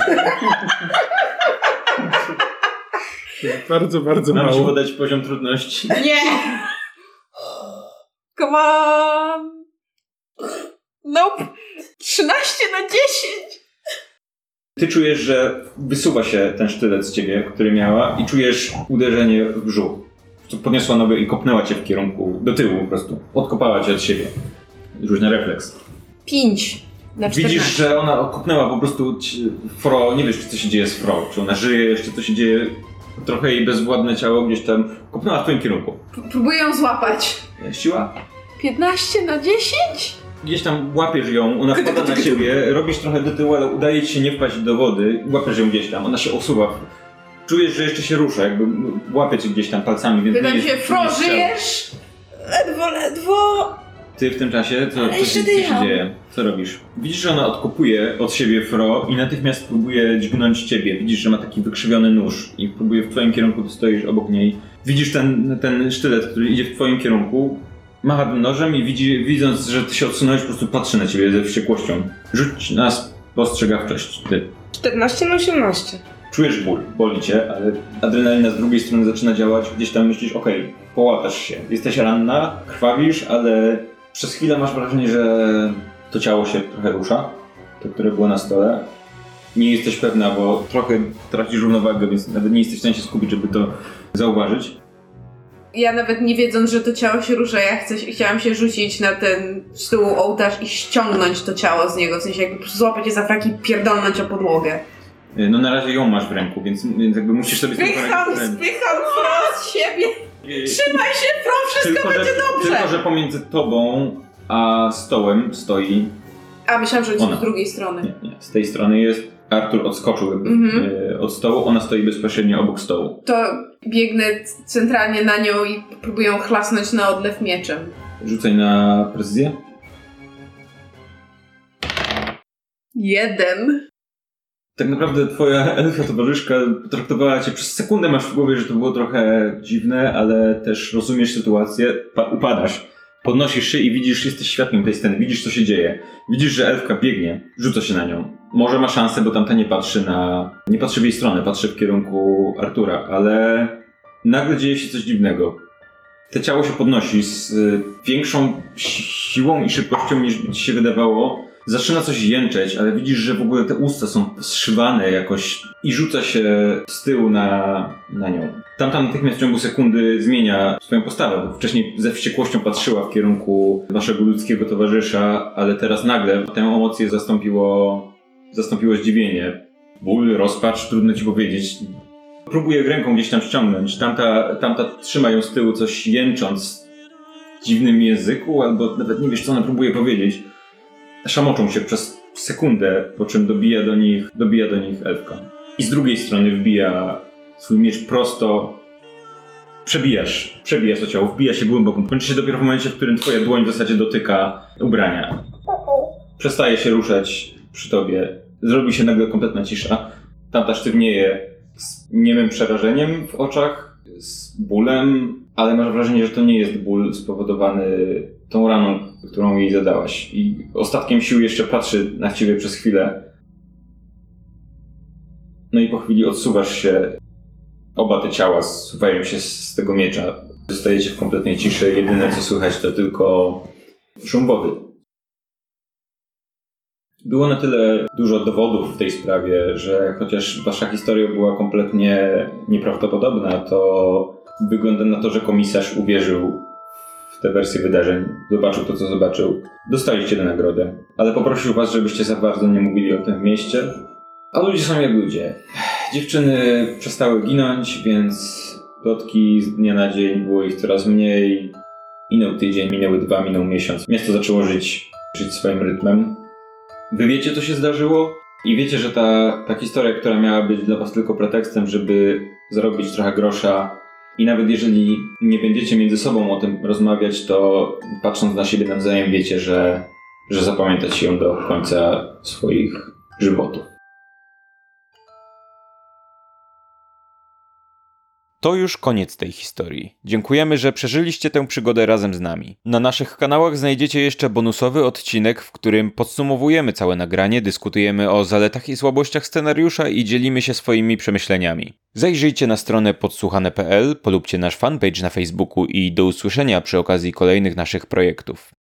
Speaker 3: Bardzo, bardzo
Speaker 1: Mam
Speaker 3: mało.
Speaker 1: ci podać poziom trudności.
Speaker 2: Nie! Come on! Nope! trzynaście na dziesięć!
Speaker 1: Ty czujesz, że wysuwa się ten sztylet z ciebie, który miała i czujesz uderzenie w brzuch. Podniosła nogę i kopnęła cię w kierunku, do tyłu po prostu. Odkopała cię od siebie. Rzuć na refleks.
Speaker 2: pięć na czternaście.
Speaker 1: Widzisz, że ona kopnęła po prostu ci, Fro, nie wiesz, co się dzieje z Fro, czy ona żyje jeszcze, co się dzieje, trochę jej bezwładne ciało gdzieś tam kopnęła w twoim kierunku.
Speaker 2: Próbuję ją złapać.
Speaker 1: Siła?
Speaker 2: piętnaście na dziesięć?
Speaker 1: Gdzieś tam łapiesz ją, ona wpada na ciebie, robisz trochę do tyłu, ale udaje ci się nie wpaść do wody, łapiesz ją gdzieś tam, ona się osuwa. Czujesz, że jeszcze się rusza, jakby łapie cię gdzieś tam palcami, więc...
Speaker 2: Pytam
Speaker 1: nie
Speaker 2: się:
Speaker 1: jest,
Speaker 2: Fro,
Speaker 1: nie
Speaker 2: żyjesz? Ledwo, ledwo.
Speaker 1: Ty w tym czasie, co, co, się,
Speaker 2: jeszcze
Speaker 1: co się
Speaker 2: dycham.
Speaker 1: dzieje? Co robisz? Widzisz, że ona odkopuje od siebie Fro i natychmiast próbuje dźgnąć ciebie. Widzisz, że ma taki wykrzywiony nóż i próbuje w twoim kierunku, ty stoisz obok niej. Widzisz ten, ten sztylet, który idzie w twoim kierunku, macha tym nożem i widzi, widząc, że ty się odsunąłeś, po prostu patrzy na ciebie ze wściekłością. Rzuć na spostrzegawczość, ty.
Speaker 4: czternaście na osiemnaście.
Speaker 1: Czujesz ból, boli cię, ale adrenalina z drugiej strony zaczyna działać. Gdzieś tam myślisz, okej, okay, połatasz się. Jesteś ranna, krwawisz, ale przez chwilę masz wrażenie, że to ciało się trochę rusza, to, które było na stole. nie jesteś pewna, bo trochę tracisz równowagę, więc nawet nie jesteś w stanie się skupić, żeby to zauważyć.
Speaker 2: Ja nawet nie wiedząc, że to ciało się rusza, ja chcę, chciałam się rzucić na ten stół ołtarz i ściągnąć to ciało z niego, w sensie jakby po prostu złapać je za fraki i pierdolnąć o podłogę.
Speaker 1: No na razie ją masz w ręku, więc, więc jakby musisz sobie...
Speaker 2: Spycham, spycham Fro z siebie! Trzymaj się, Fro, wszystko
Speaker 1: tylko,
Speaker 2: będzie
Speaker 1: że,
Speaker 2: dobrze!
Speaker 1: Tylko, że pomiędzy tobą a stołem stoi...
Speaker 2: A, myślałam, że
Speaker 1: ona.
Speaker 2: z drugiej strony.
Speaker 1: Nie, nie. Z tej strony jest... Artur odskoczył jakby,
Speaker 2: Mhm.
Speaker 1: y, od stołu, ona stoi bezpośrednio obok stołu.
Speaker 2: To biegnę centralnie na nią i próbuję ją chlasnąć na odlew mieczem.
Speaker 1: Rzucaj na precyzję.
Speaker 2: Jeden.
Speaker 1: Tak naprawdę twoja elfia towarzyszka traktowała cię przez sekundę, masz w głowie, że to było trochę dziwne, ale też rozumiesz sytuację, pa- upadasz, podnosisz się i widzisz, jesteś świadkiem tej sceny, widzisz co się dzieje. Widzisz, że elfka biegnie, rzuca się na nią. Może ma szansę, bo tamta nie patrzy na... nie patrzy w jej stronę, patrzy w kierunku Artura, ale nagle dzieje się coś dziwnego. To ciało się podnosi z większą siłą i szybkością niż ci się wydawało. Zaczyna coś jęczeć, ale widzisz, że w ogóle te usta są zszywane jakoś i rzuca się z tyłu na, na nią. Tamta natychmiast w ciągu sekundy zmienia swoją postawę, bo wcześniej ze wściekłością patrzyła w kierunku waszego ludzkiego towarzysza, ale teraz nagle tę emocję zastąpiło, zastąpiło zdziwienie. Ból, rozpacz, trudno ci powiedzieć. Próbuje ręką gdzieś tam ściągnąć. Tamta, tamta trzyma ją z tyłu, coś jęcząc w dziwnym języku, albo nawet nie wiesz, co ona próbuje powiedzieć. Szamoczą się przez sekundę, po czym dobija do nich, dobija do nich elfka. I z drugiej strony wbija swój miecz prosto. Przebijasz, przebijasz to ciało, wbija się głęboko. Kończy się dopiero w momencie, w którym twoja dłoń w zasadzie dotyka ubrania. Przestaje się ruszać przy tobie. Zrobi się nagle kompletna cisza. Tamta sztywnieje z niemym przerażeniem w oczach, z bólem, ale masz wrażenie, że to nie jest ból spowodowany tą raną, którą jej zadałaś. I ostatkiem sił jeszcze patrzy na ciebie przez chwilę. No i po chwili odsuwasz się. Oba te ciała zsuwają się z tego miecza. Zostajecie w kompletnej ciszy. Jedyne co słychać to tylko szum wody. Było na tyle dużo dowodów w tej sprawie, że chociaż wasza historia była kompletnie nieprawdopodobna, to wygląda na to, że komisarz uwierzył w tę wersję wydarzeń, zobaczył to, co zobaczył. Dostaliście tę nagrodę, ale poprosił was, żebyście za bardzo nie mówili o tym w mieście. A ludzie są jak ludzie. Dziewczyny przestały ginąć, więc plotki z dnia na dzień było ich coraz mniej. Minął tydzień, minęły dwa, minął miesiąc. Miasto zaczęło żyć, żyć swoim rytmem. Wy wiecie, co się zdarzyło i wiecie, że ta, ta historia, która miała być dla was tylko pretekstem, żeby zarobić trochę grosza i nawet jeżeli nie będziecie między sobą o tym rozmawiać, to patrząc na siebie nawzajem wiecie, że, że zapamiętacie ją do końca swoich żywotów.
Speaker 6: To już koniec tej historii. Dziękujemy, że przeżyliście tę przygodę razem z nami. Na naszych kanałach znajdziecie jeszcze bonusowy odcinek, w którym podsumowujemy całe nagranie, dyskutujemy o zaletach i słabościach scenariusza i dzielimy się swoimi przemyśleniami. Zajrzyjcie na stronę podsłuchane kropka p l, polubcie nasz fanpage na Facebooku i do usłyszenia przy okazji kolejnych naszych projektów.